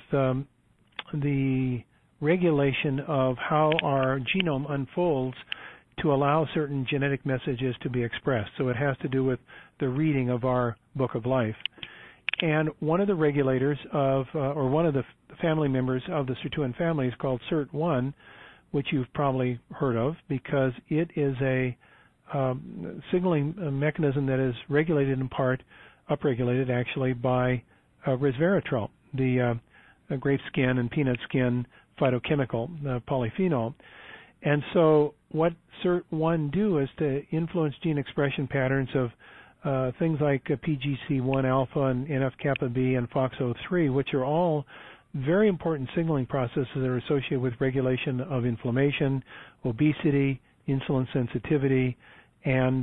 Speaker 2: the regulation of how our genome unfolds to allow certain genetic messages to be expressed. So it has to do with the reading of our book of life. And one of the regulators of, or one of the family members of the sirtuin family is called SIRT1, which you've probably heard of because it is a signaling mechanism that is regulated in part, upregulated actually, by resveratrol, the grape skin and peanut skin phytochemical, polyphenol. And so what SIRT1 do is to influence gene expression patterns of things like PGC1 alpha and NF-kappa B and FOXO3, which are all very important signaling processes that are associated with regulation of inflammation, obesity, insulin sensitivity, and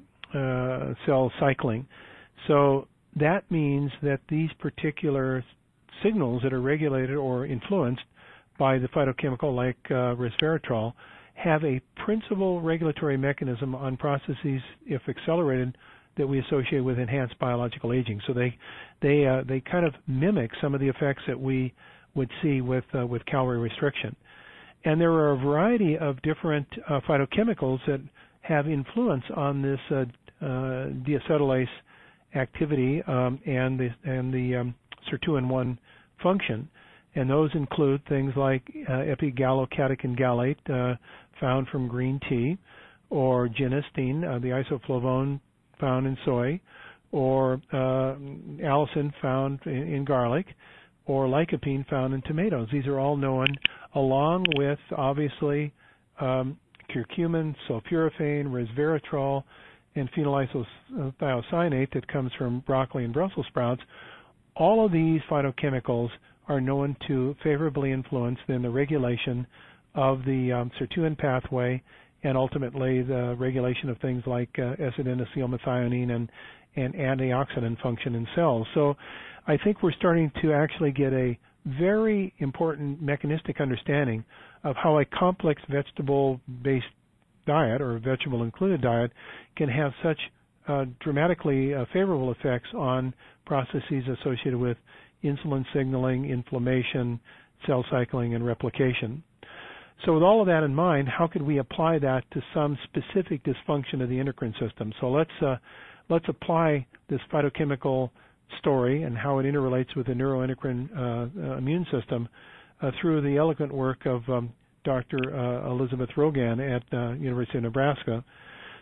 Speaker 2: cell cycling. So that means that these particular signals that are regulated or influenced by the phytochemical like resveratrol have a principal regulatory mechanism on processes, if accelerated, that we associate with enhanced biological aging. So they kind of mimic some of the effects that we would see with calorie restriction. And there are a variety of different phytochemicals that have influence on this deacetylase activity and the sirtuin-1 function. And those include things like epigallocatechin gallate found from green tea, or genistein, the isoflavone found in soy, or allicin found in garlic, or lycopene found in tomatoes. These are all known, along with, obviously, curcumin, sulforaphane, resveratrol, and phenylisocyanate that comes from broccoli and Brussels sprouts. All of these phytochemicals are known to favorably influence then the regulation of the sirtuin pathway and ultimately the regulation of things like S-adenosylmethionine and antioxidant function in cells. So I think we're starting to actually get a very important mechanistic understanding of how a complex vegetable-based diet or vegetable-included diet can have such dramatically favorable effects on processes associated with insulin signaling, inflammation, cell cycling, and replication. So with all of that in mind, how could we apply that to some specific dysfunction of the endocrine system? So let's apply this phytochemical story and how it interrelates with the neuroendocrine immune system through the eloquent work of Dr. Elizabeth Rogan at University of Nebraska.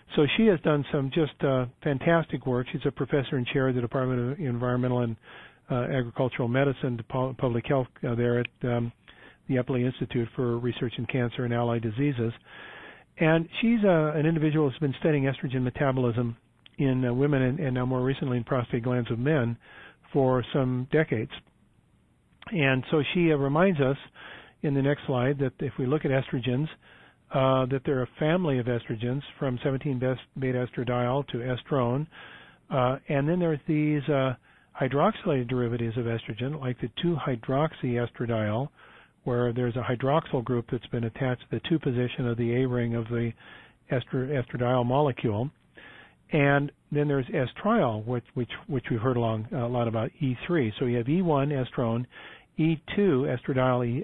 Speaker 2: So she has done some just fantastic work. She's a professor and chair of the Department of Environmental and Agricultural Medicine, Public Health there at the Epley Institute for Research in Cancer and Allied Diseases. And she's an individual who's been studying estrogen metabolism in women and now more recently in prostate glands of men for some decades. And so she reminds us in the next slide that if we look at estrogens, that there are a family of estrogens from 17-beta-estradiol to estrone, and then there's these hydroxylated derivatives of estrogen, like the 2-hydroxyestradiol, where there's a hydroxyl group that's been attached to the 2 position of the A ring of the estradiol molecule. And then there's estriol, which we've heard a lot about, E3. So you have E1 estrone, E2 estradiol,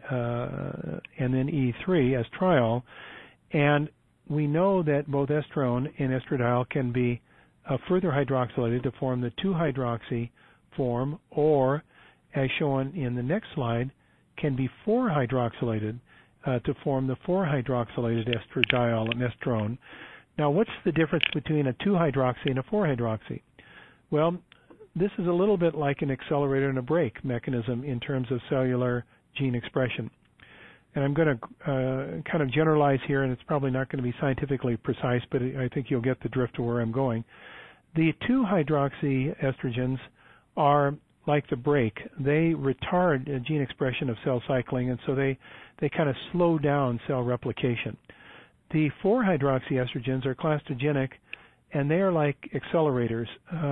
Speaker 2: and then E3 estriol. And we know that both estrone and estradiol can be further hydroxylated to form the 2-hydroxy form, or, as shown in the next slide, can be 4-hydroxylated to form the 4-hydroxylated estradiol and estrone. Now, what's the difference between a 2-hydroxy and a 4-hydroxy? Well, this is a little bit like an accelerator and a brake mechanism in terms of cellular gene expression. And I'm going to kind of generalize here, and it's probably not going to be scientifically precise, but I think you'll get the drift of where I'm going. The 2-hydroxy estrogens are like the brake. They retard gene expression of cell cycling, and so they kind of slow down cell replication. The 4-hydroxy estrogens are clastogenic, and they are like accelerators.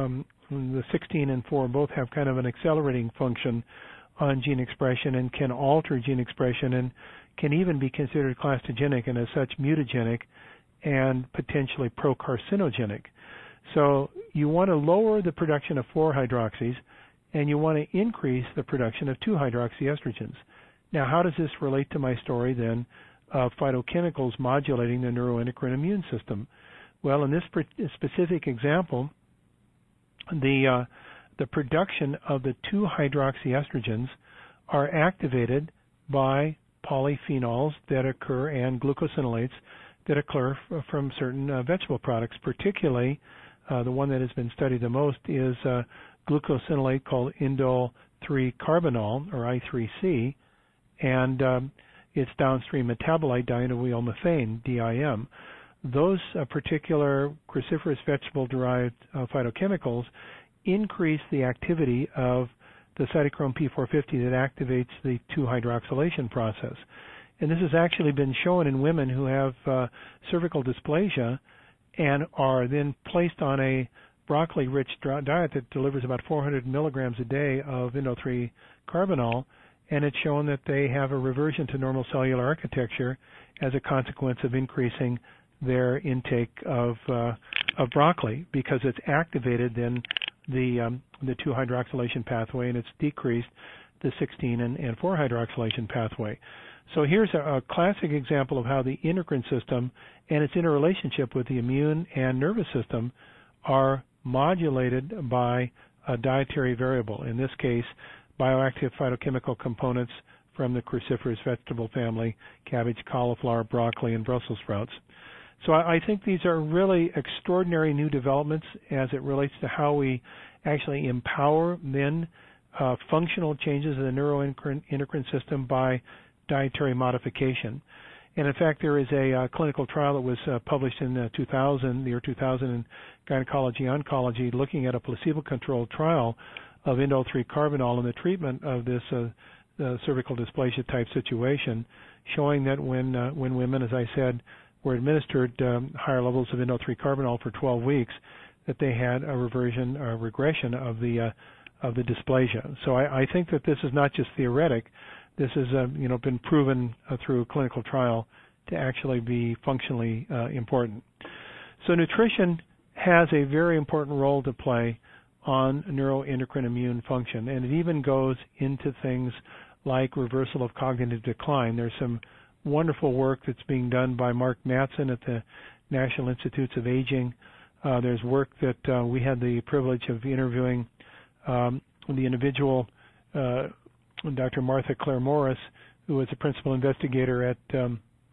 Speaker 2: The 16 and 4 both have kind of an accelerating function on gene expression and can alter gene expression and can even be considered clastogenic and as such mutagenic and potentially procarcinogenic. So you want to lower the production of 4-hydroxys and you want to increase the production of 2-hydroxy estrogens. Now, how does this relate to my story then of phytochemicals modulating the neuroendocrine immune system? Well, in this specific example, the production of the 2-hydroxy estrogens are activated by polyphenols that occur and glucosinolates that occur from certain vegetable products. Particularly, the one that has been studied the most is glucosinolate called indole-3-carbinol, or I3C, and its downstream metabolite dienoyl methane, DIM. Those particular cruciferous vegetable-derived phytochemicals increase the activity of the cytochrome P450 that activates the 2-hydroxylation process. And this has actually been shown in women who have cervical dysplasia and are then placed on a broccoli-rich diet that delivers about 400 milligrams a day of indole-3-carbinol, and it's shown that they have a reversion to normal cellular architecture as a consequence of increasing their intake of broccoli, because it's activated then the 2-hydroxylation pathway, and it's decreased the 16 and 4-hydroxylation pathway. So here's a classic example of how the endocrine system and its interrelationship with the immune and nervous system are modulated by a dietary variable, in this case, bioactive phytochemical components from the cruciferous vegetable family, cabbage, cauliflower, broccoli, and Brussels sprouts. So I think these are really extraordinary new developments as it relates to how we actually empower then functional changes in the neuroendocrine system by dietary modification. And in fact, there is a clinical trial that was published in the year 2000 in Gynecology Oncology, looking at a placebo-controlled trial of indole-3-carbinol in the treatment of this cervical dysplasia type situation, showing that when women, as I said, were administered higher levels of indole-3-carbinol for 12 weeks, that they had a reversion or regression of the dysplasia. So I think that this is not just theoretic. This has been proven through clinical trial to actually be functionally important. So nutrition has a very important role to play on neuroendocrine immune function, and it even goes into things like reversal of cognitive decline. There's some wonderful work that's being done by Mark Mattson at the National Institutes of Aging. There's work that we had the privilege of interviewing the individual, Dr. Martha Claire Morris, who was a principal investigator at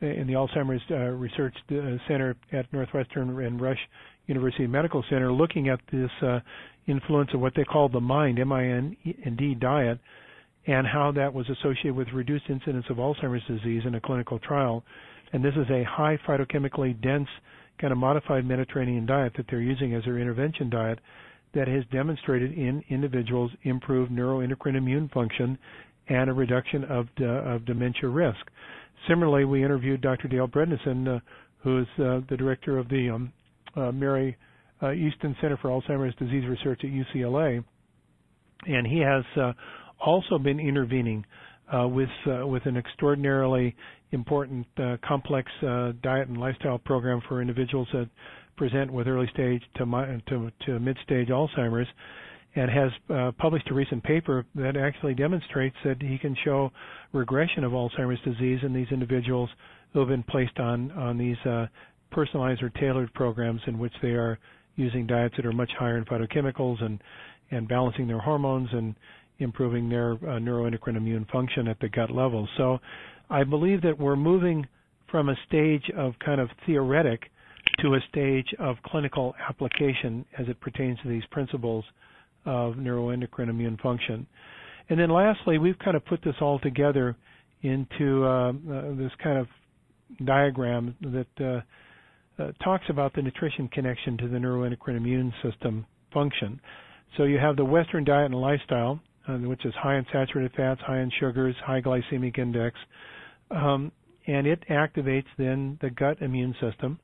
Speaker 2: in the Alzheimer's Research Center at Northwestern and Rush University Medical Center, looking at this influence of what they call the MIND, M-I-N-D diet, and how that was associated with reduced incidence of Alzheimer's disease in a clinical trial. And this is a high phytochemically dense kind of modified Mediterranean diet that they're using as their intervention diet that has demonstrated in individuals improved neuroendocrine immune function and a reduction of dementia risk. Similarly, we interviewed Dr. Dale Bredesen, who is the director of the Mary Easton Center for Alzheimer's Disease Research at UCLA, and he has also been intervening with an extraordinarily important complex diet and lifestyle program for individuals that present with early stage to mid-stage Alzheimer's, and has published a recent paper that actually demonstrates that he can show regression of Alzheimer's disease in these individuals who have been placed on these personalized or tailored programs in which they are using diets that are much higher in phytochemicals and balancing their hormones and improving their neuroendocrine immune function at the gut level. So I believe that we're moving from a stage of kind of theoretic to a stage of clinical application as it pertains to these principles of neuroendocrine immune function. And then lastly, we've kind of put this all together into this kind of diagram that talks about the nutrition connection to the neuroendocrine immune system function. So you have the Western diet and lifestyle, which is high in saturated fats, high in sugars, high glycemic index, and it activates then the gut immune system.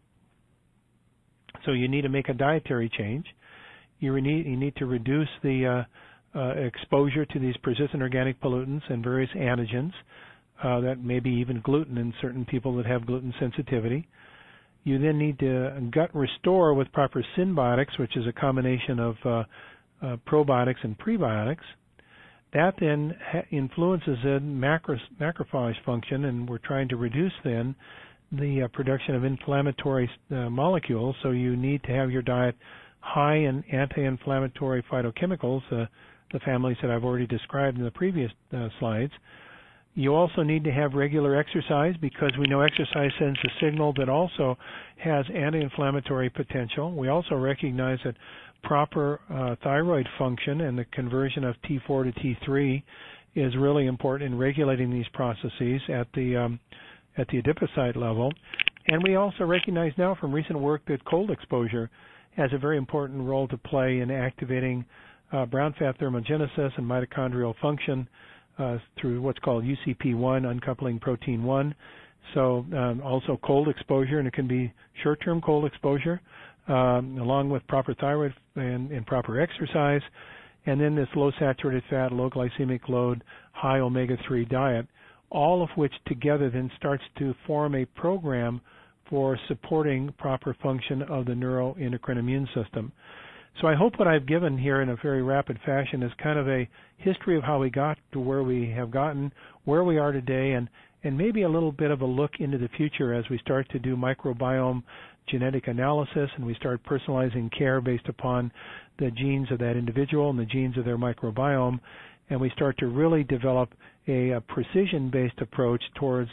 Speaker 2: So you need to make a dietary change. You need to reduce the exposure to these persistent organic pollutants and various antigens, that may be even gluten in certain people that have gluten sensitivity. You then need to gut restore with proper symbiotics, which is a combination of probiotics and prebiotics. That then influences then macrophage function, and we're trying to reduce then the production of inflammatory molecules. So you need to have your diet high in anti-inflammatory phytochemicals, the families that I've already described in the previous slides. You also need to have regular exercise, because we know exercise sends a signal that also has anti-inflammatory potential. We also recognize that proper thyroid function and the conversion of T4 to T3 is really important in regulating these processes at the adipocyte level. And we also recognize now from recent work that cold exposure has a very important role to play in activating brown fat thermogenesis and mitochondrial function through what's called UCP1, uncoupling protein 1. So also cold exposure, and it can be short-term cold exposure, along with proper thyroid and proper exercise, and then this low saturated fat, low glycemic load, high omega-3 diet, all of which together then starts to form a program for supporting proper function of the neuroendocrine immune system. So I hope what I've given here in a very rapid fashion is kind of a history of how we got to where we have gotten, where we are today, and maybe a little bit of a look into the future as we start to do microbiome genetic analysis and we start personalizing care based upon the genes of that individual and the genes of their microbiome, and we start to really develop a precision-based approach towards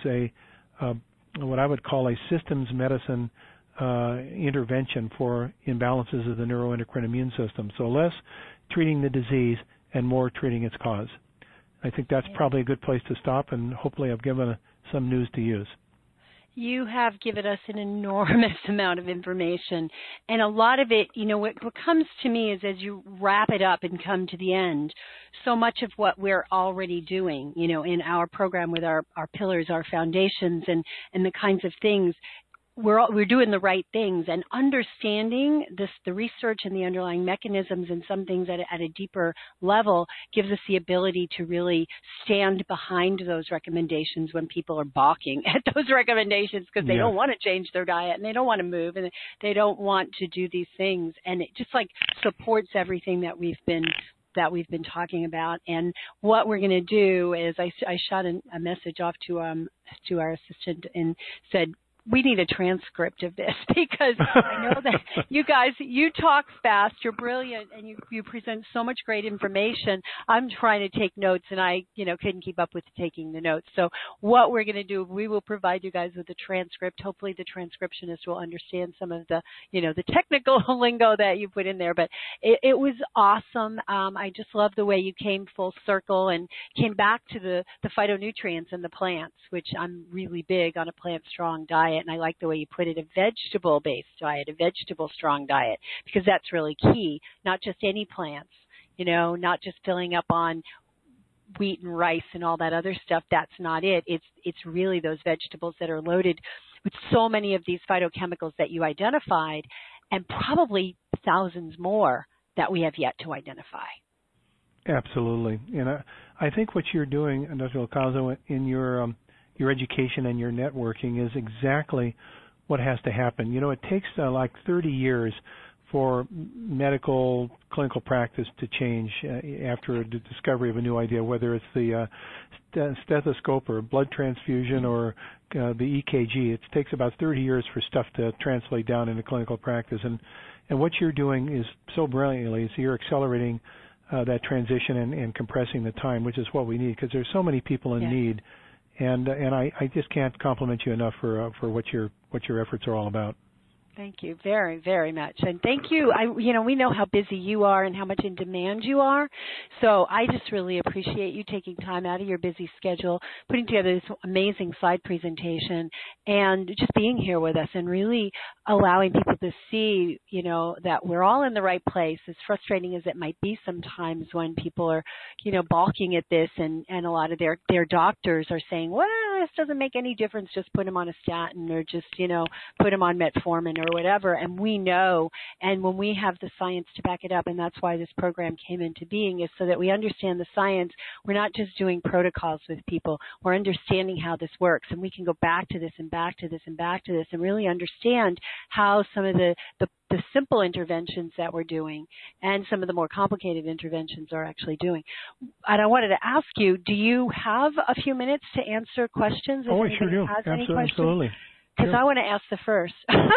Speaker 2: what I would call a systems medicine intervention for imbalances of the neuroendocrine immune system. So less treating the disease and more treating its cause. I think that's probably a good place to stop, and hopefully I've given some news to use.
Speaker 1: You have given us an enormous amount of information, and a lot of it, what comes to me is as you wrap it up and come to the end, so much of what we're already doing, in our program with our pillars, our foundations, and the kinds of things, we're doing the right things, and understanding the research and the underlying mechanisms and some things at a deeper level gives us the ability to really stand behind those recommendations when people are balking at those recommendations because they don't want to change their diet and they don't want to move and they don't want to do these things, and it just supports everything that we've been talking about. And what we're going to do is I shot a message off to our assistant and said, we need a transcript of this because I know that you guys, you talk fast, you're brilliant, and you present so much great information. I'm trying to take notes, and I, couldn't keep up with taking the notes. So what we're going to do, we will provide you guys with a transcript. Hopefully the transcriptionist will understand some of the, the technical lingo that you put in there. But it was awesome. I just love the way you came full circle and came back to the phytonutrients in the plants, which I'm really big on a plant strong diet. And I like the way you put it, a vegetable-based diet, a vegetable strong diet, because that's really key, not just any plants, not just filling up on wheat and rice and all that other stuff. That's not it. It's really those vegetables that are loaded with so many of these phytochemicals that you identified, and probably thousands more that we have yet to identify. Absolutely.
Speaker 2: And I think what you're doing, Dr. Locascio, in your education and your networking is exactly what has to happen. It takes like 30 years for medical clinical practice to change after the discovery of a new idea, whether it's the stethoscope or blood transfusion or the EKG. It takes about 30 years for stuff to translate down into clinical practice. And what you're doing is so brilliantly is you're accelerating that transition and compressing the time, which is what we need, because there's so many people in need. And I just can't compliment you enough for what your efforts are all about. Thank you very, very much. And thank you. We know how busy you are and how much in demand you are. So I just really appreciate you taking time out of your busy schedule, putting together this amazing slide presentation, and just being here with us and really allowing people to see, that we're all in the right place, as frustrating as it might be sometimes when people are, balking at this and a lot of their doctors are saying, well, this doesn't make any difference, just put them on a statin or just, put them on metformin or whatever. And we know, and when we have the science to back it up, and that's why this program came into being, is so that we understand the science. We're not just doing protocols with people. We're understanding how this works, and we can go back to this and back to this and back to this and really understand how some of the simple interventions that we're doing and some of the more complicated interventions are actually doing. And I wanted to ask you, do you have a few minutes to answer questions? Oh, I sure do. Absolutely.
Speaker 1: Because I want to ask the first.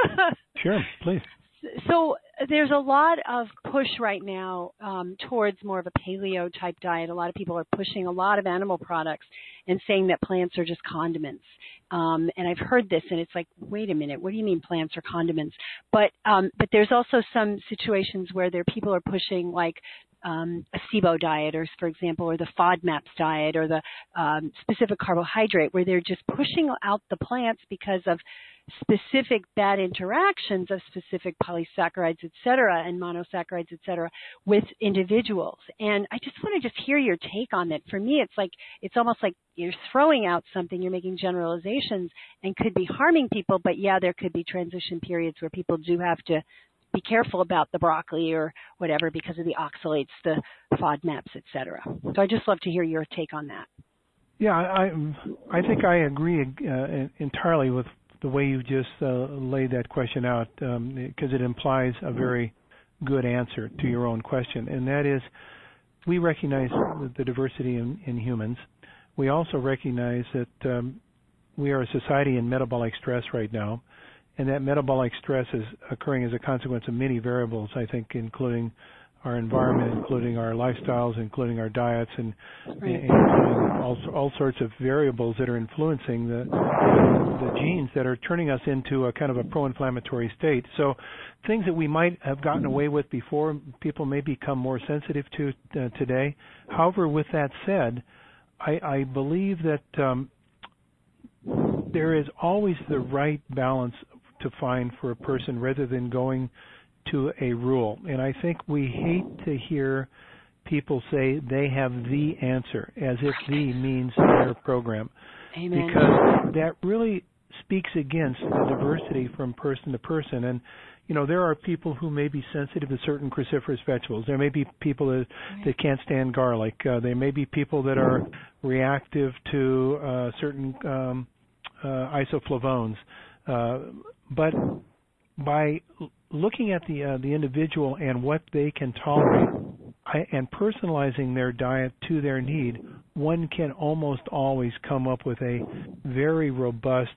Speaker 2: Sure, please.
Speaker 1: So there's a lot of push right now towards more of a paleo-type diet. A lot of people are pushing a lot of animal products and saying that plants are just condiments. And I've heard this, and it's like, wait a minute, what do you mean plants are condiments? But there's also some situations where people are pushing like a SIBO diet, or for example, or the FODMAPs diet, or the specific carbohydrate, where they're just pushing out the plants because of specific bad interactions of specific polysaccharides, et cetera, and monosaccharides, et cetera, with individuals. And I just want to hear your take on that. For me, it's almost like you're throwing out something, you're making generalizations and could be harming people, but there could be transition periods where people do have to be careful about the broccoli or whatever because of the oxalates, the FODMAPs, et cetera. So I'd just love to hear your take on that.
Speaker 2: Yeah, I think I agree entirely with the way you just laid that question out, because it implies a very good answer to your own question, and that is, we recognize the diversity in humans. We also recognize that we are a society in metabolic stress right now, and that metabolic stress is occurring as a consequence of many variables, I think, including our environment, including our lifestyles, including our diets, and including all sorts of variables that are influencing the genes that are turning us into a kind of a pro-inflammatory state. So things that we might have gotten away with before, people may become more sensitive to today. However, with that said, I believe that there is always the right balance to find for a person rather than going to a rule. And I think we hate to hear people say they have the answer, as if the means their program.
Speaker 1: Amen.
Speaker 2: Because that really speaks against the diversity from person to person. And, there are people who may be sensitive to certain cruciferous vegetables. There may be people that can't stand garlic. There may be people that are reactive to certain isoflavones. But by looking at the individual and what they can tolerate and personalizing their diet to their need, one can almost always come up with a very robust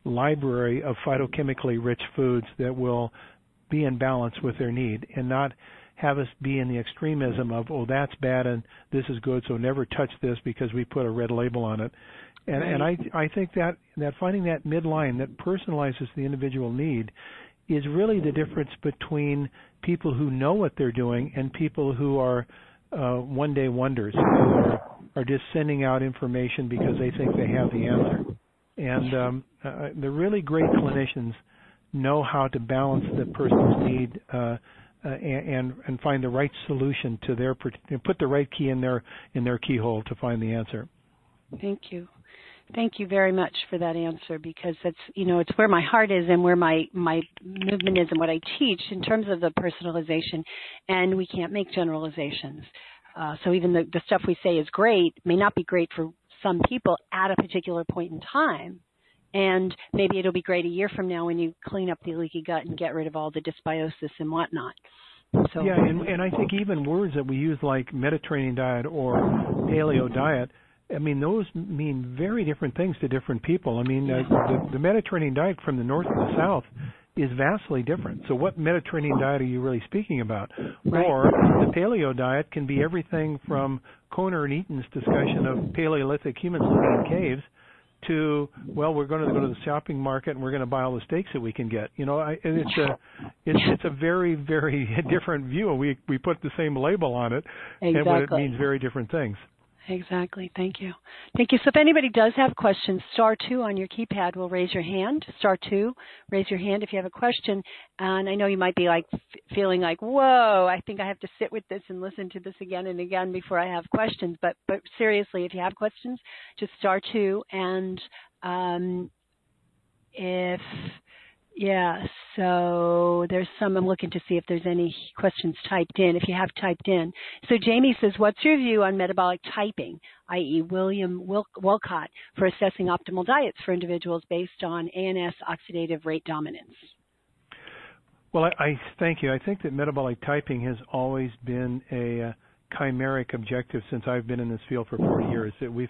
Speaker 2: library of phytochemically rich foods that will be in balance with their need, and not have us be in the extremism of, oh, that's bad and this is good, so never touch this because we put a red label on it. And I think that finding that midline that personalizes the individual need is really the difference between people who know what they're doing and people who are one-day wonders, who are just sending out information because they think they have the answer. And the really great clinicians know how to balance the person's need and find the right solution to their, put the right key in their keyhole to find the answer.
Speaker 1: Thank you. Thank you very much for that answer, because that's, it's where my heart is and where my movement is and what I teach in terms of the personalization, and we can't make generalizations. So even the stuff we say is great may not be great for some people at a particular point in time, and maybe it'll be great a year from now when you clean up the leaky gut and get rid of all the dysbiosis and whatnot. So,
Speaker 2: yeah, and I think even words that we use like Mediterranean diet or paleo diet, I mean, those mean very different things to different people. I mean, the Mediterranean diet from the north to the south is vastly different. So what Mediterranean diet are you really speaking about? Right. Or the paleo diet can be everything from Kohner and Eaton's discussion of Paleolithic humans living in caves to, well, we're going to go to the shopping market and we're going to buy all the steaks that we can get. It's a very, very different view. We put the same label on it, exactly. And what it means very different things.
Speaker 1: Exactly. Thank you. Thank you. So if anybody does have questions, *2 on your keypad will raise your hand. *2, raise your hand if you have a question. And I know you might be feeling like, whoa, I think I have to sit with this and listen to this again and again before I have questions. But seriously, if you have questions, just *2. And so there's some, I'm looking to see if there's any questions typed in, if you have typed in. So Jamie says, what's your view on metabolic typing, i.e. William Wolcott, for assessing optimal diets for individuals based on ANS oxidative rate dominance?
Speaker 2: Well, I thank you. I think that metabolic typing has always been a chimeric objective since I've been in this field for 40 years.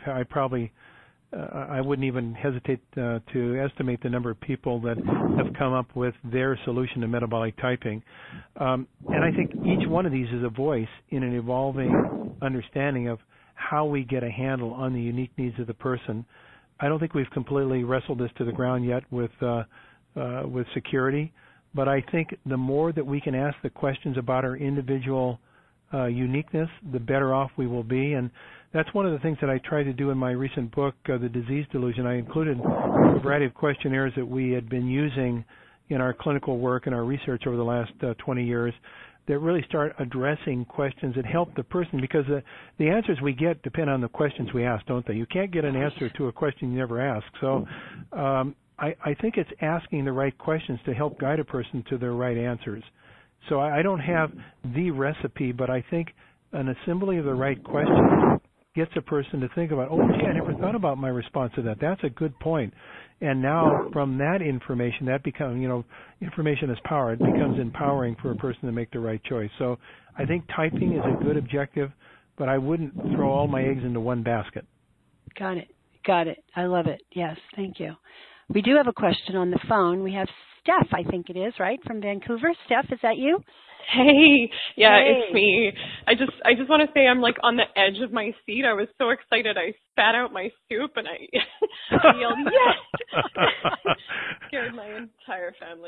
Speaker 2: I wouldn't even hesitate to estimate the number of people that have come up with their solution to metabolic typing. And I think each one of these is a voice in an evolving understanding of how we get a handle on the unique needs of the person. I don't think we've completely wrestled this to the ground yet with security, but I think the more that we can ask the questions about our individual uniqueness, the better off we will be. And that's one of the things that I tried to do in my recent book, The Disease Delusion. I included a variety of questionnaires that we had been using in our clinical work and our research over the last 20 years that really start addressing questions that help the person, because the answers we get depend on the questions we ask, don't they? You can't get an answer to a question you never ask. So I think it's asking the right questions to help guide a person to their right answers. So I don't have the recipe, but I think an assembly of the right questions gets a person to think about, oh, gee, I never thought about my response to that. That's a good point. And now from that information, that becomes, information is power. It becomes empowering for a person to make the right choice. So I think typing is a good objective, but I wouldn't throw all my eggs into one basket.
Speaker 1: Got it. I love it. Yes, thank you. We do have a question on the phone. We have Steph, I think it is, right, from Vancouver. Steph, is that you?
Speaker 3: Hey, yeah,
Speaker 1: hey.
Speaker 3: It's me. I just want to say I'm on the edge of my seat. I was so excited. I spat out my soup and I yelled, yes! Scared my entire family.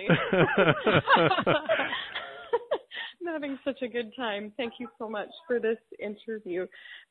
Speaker 3: I'm having such a good time. Thank you so much for this interview.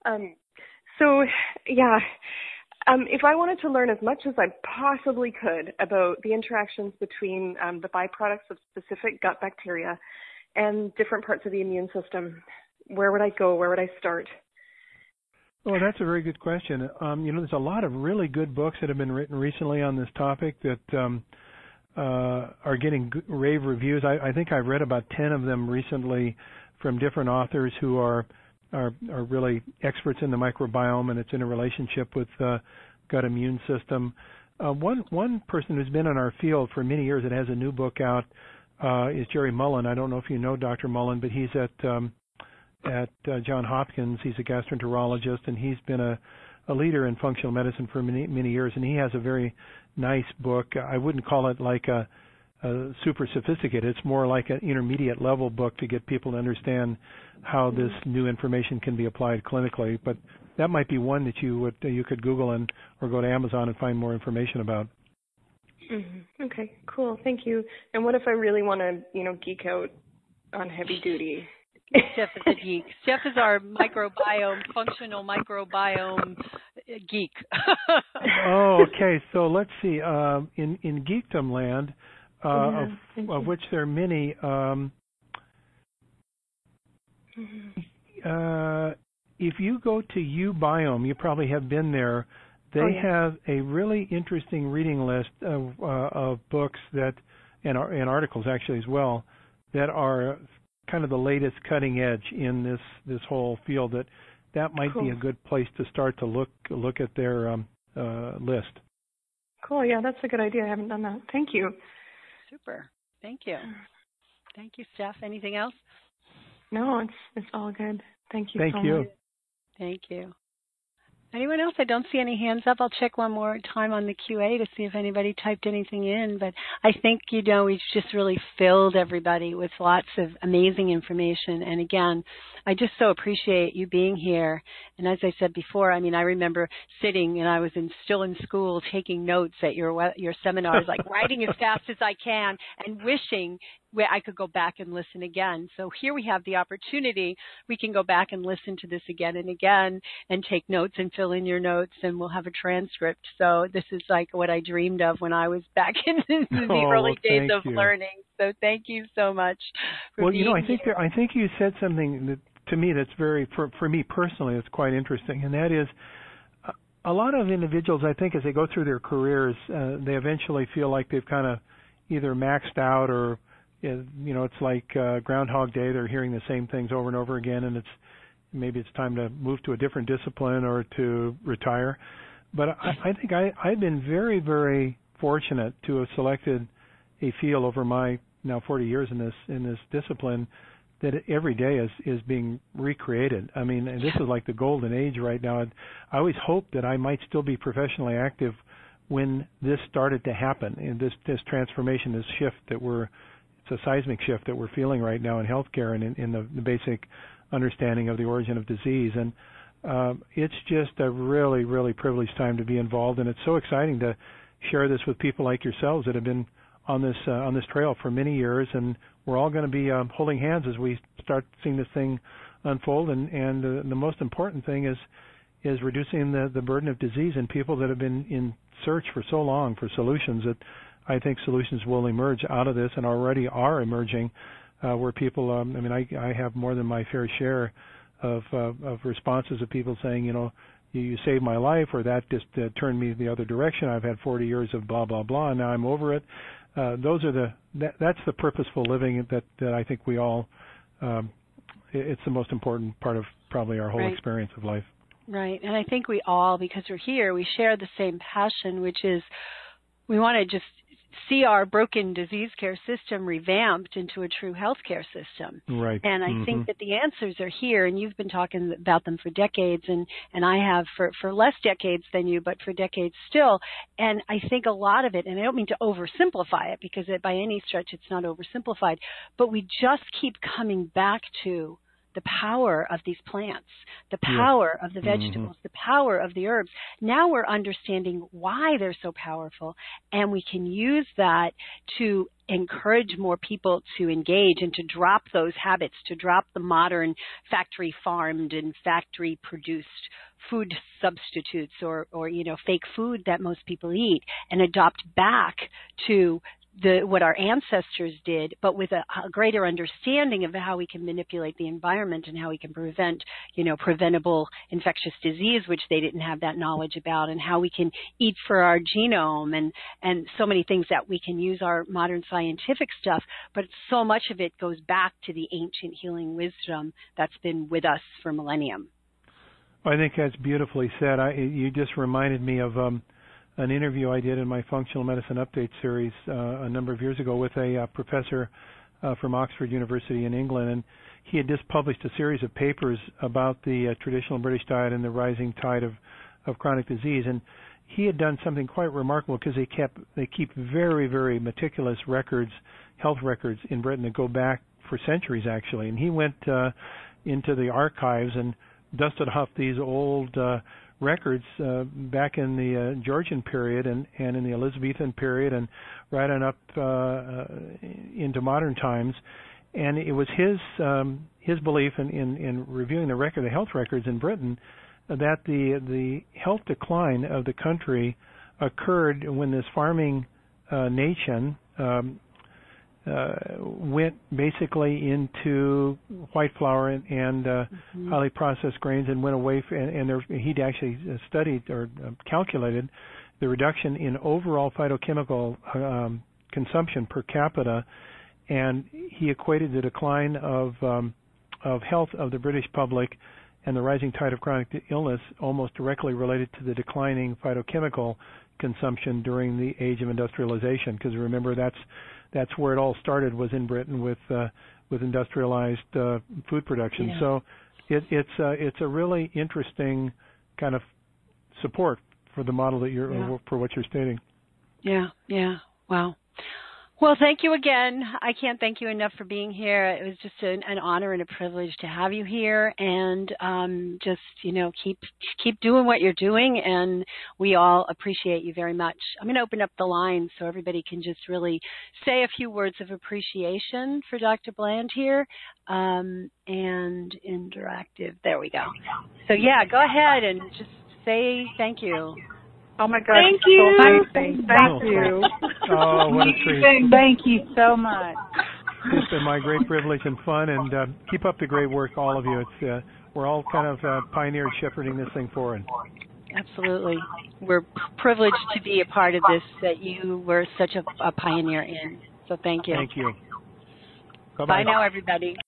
Speaker 3: If I wanted to learn as much as I possibly could about the interactions between the byproducts of specific gut bacteria and different parts of the immune system, where would I go? Where would I start?
Speaker 2: Well, that's a very good question. There's a lot of really good books that have been written recently on this topic that are getting rave reviews. I think I've read about 10 of them recently from different authors who are really experts in the microbiome, and it's in a relationship with gut immune system. One person who's been in our field for many years and has a new book out is Jerry Mullen. I don't know if you know Dr. Mullen, but he's at Johns Hopkins. He's a gastroenterologist, and he's been a a leader in functional medicine for many years, and he has a very nice book. I wouldn't call it like a super sophisticated. It's more like an intermediate level book to get people to understand how this new information can be applied clinically. But that might be one that you could Google or go to Amazon and find more information about.
Speaker 3: Mm-hmm. Okay, cool. Thank you. And what if I really want to, geek out on heavy duty?
Speaker 1: Jeff is a geek. Jeff is our functional microbiome geek.
Speaker 2: Oh, okay. So let's see. In geekdom land, of which there are many, if you go to uBiome, you probably have been there. They have a really interesting reading list of books and articles actually as well, that are kind of the latest cutting edge in this whole field. That might be a good place to start to look at their list.
Speaker 3: Cool. Yeah, that's a good idea. I haven't done that. Thank you.
Speaker 1: Super. Thank you. Thank you, Steph. Anything else?
Speaker 3: No, it's all good. Thank you.
Speaker 2: Thank you.
Speaker 3: Much.
Speaker 1: Thank you. Anyone else? I don't see any hands up. I'll check one more time on the QA to see if anybody typed anything in. But I think, we've just really filled everybody with lots of amazing information. And again, I just so appreciate you being here. And as I said before, I remember sitting, and I was still in school taking notes at your seminars, like writing as fast as I can and wishing where I could go back and listen again. So here we have the opportunity. We can go back and listen to this again and again and take notes and fill in your notes, and we'll have a transcript. So this is like what I dreamed of when I was back in the early days of learning. So thank you so much for being here.
Speaker 2: I think you said something that, to me, that's very, for me personally, it's quite interesting, and that is a lot of individuals, I think, as they go through their careers, they eventually feel like they've kind of either maxed out or it's like Groundhog Day. They're hearing the same things over and over again, and maybe it's time to move to a different discipline or to retire. But I think I've been very, very fortunate to have selected a field over my now 40 years in this discipline that every day is being recreated. And this is like the golden age right now. I always hoped that I might still be professionally active when this started to happen, and this transformation, this shift it's a seismic shift that we're feeling right now in healthcare and in the basic understanding of the origin of disease. And it's just a really, really privileged time to be involved, and it's so exciting to share this with people like yourselves that have been on this trail for many years, and we're all going to be holding hands as we start seeing this thing unfold. And the most important thing is reducing the burden of disease in people that have been in search for so long for solutions. That I think solutions will emerge out of this, and already are emerging, where people, I have more than my fair share of responses of people saying, you saved my life, or that just turned me the other direction. I've had 40 years of blah, blah, blah, and now I'm over it. That's the purposeful living that I think we all, it's the most important part of probably our whole experience of life.
Speaker 1: Right. And I think we all, because we're here, we share the same passion, which is we want to just see our broken disease care system revamped into a true healthcare system.
Speaker 2: Right.
Speaker 1: And I think that the answers are here, and you've been talking about them for decades, and I have for less decades than you, but for decades still. And I think a lot of it, and I don't mean to oversimplify it, because by any stretch it's not oversimplified, but we just keep coming back to the power of these plants, the power of the vegetables, the power of the herbs. Now we're understanding why they're so powerful, and we can use that to encourage more people to engage and to drop those habits, to drop the modern factory farmed and factory produced food substitutes or fake food that most people eat, and adopt back to what our ancestors did, but with a greater understanding of how we can manipulate the environment and how we can prevent, preventable infectious disease, which they didn't have that knowledge about, and how we can eat for our genome and so many things that we can use our modern scientific stuff, but so much of it goes back to the ancient healing wisdom that's been with us for millennium.
Speaker 2: I think that's beautifully said. You just reminded me of an interview I did in my Functional Medicine Update series a number of years ago with a professor from Oxford University in England, and he had just published a series of papers about the traditional British diet and the rising tide of of chronic disease. And he had done something quite remarkable because they keep very, very meticulous records, health records in Britain that go back for centuries actually. And he went into the archives and dusted off these old records back in the Georgian period and in the Elizabethan period and right on up into modern times. And it was his belief in reviewing the health records in Britain that the health decline of the country occurred when this farming nation went basically into white flour and highly processed grains and went away. He'd actually studied or calculated the reduction in overall phytochemical consumption per capita, and he equated the decline of health of the British public and the rising tide of chronic illness almost directly related to the declining phytochemical consumption during the age of industrialization. Because remember, that's where it all started, was in Britain with industrialized food production. Yeah. So it's a really interesting kind of support for the model that for what you're stating.
Speaker 1: Yeah. Wow. Well, thank you again. I can't thank you enough for being here. It was just an honor and a privilege to have you here, and just keep doing what you're doing, and we all appreciate you very much. I'm going to open up the line so everybody can just really say a few words of appreciation for Dr. Bland here, and interactive. There we go. So go ahead and just say thank you.
Speaker 4: Oh my God!
Speaker 1: Thank you.
Speaker 4: Thank you.
Speaker 2: Oh, what a treat!
Speaker 4: Thank you so much.
Speaker 2: It's been my great privilege and fun, and keep up the great work, all of you. It's we're all kind of pioneers shepherding this thing forward.
Speaker 1: Absolutely, we're privileged to be a part of this that you were such a pioneer in. So thank you.
Speaker 2: Thank you.
Speaker 1: Bye now, everybody.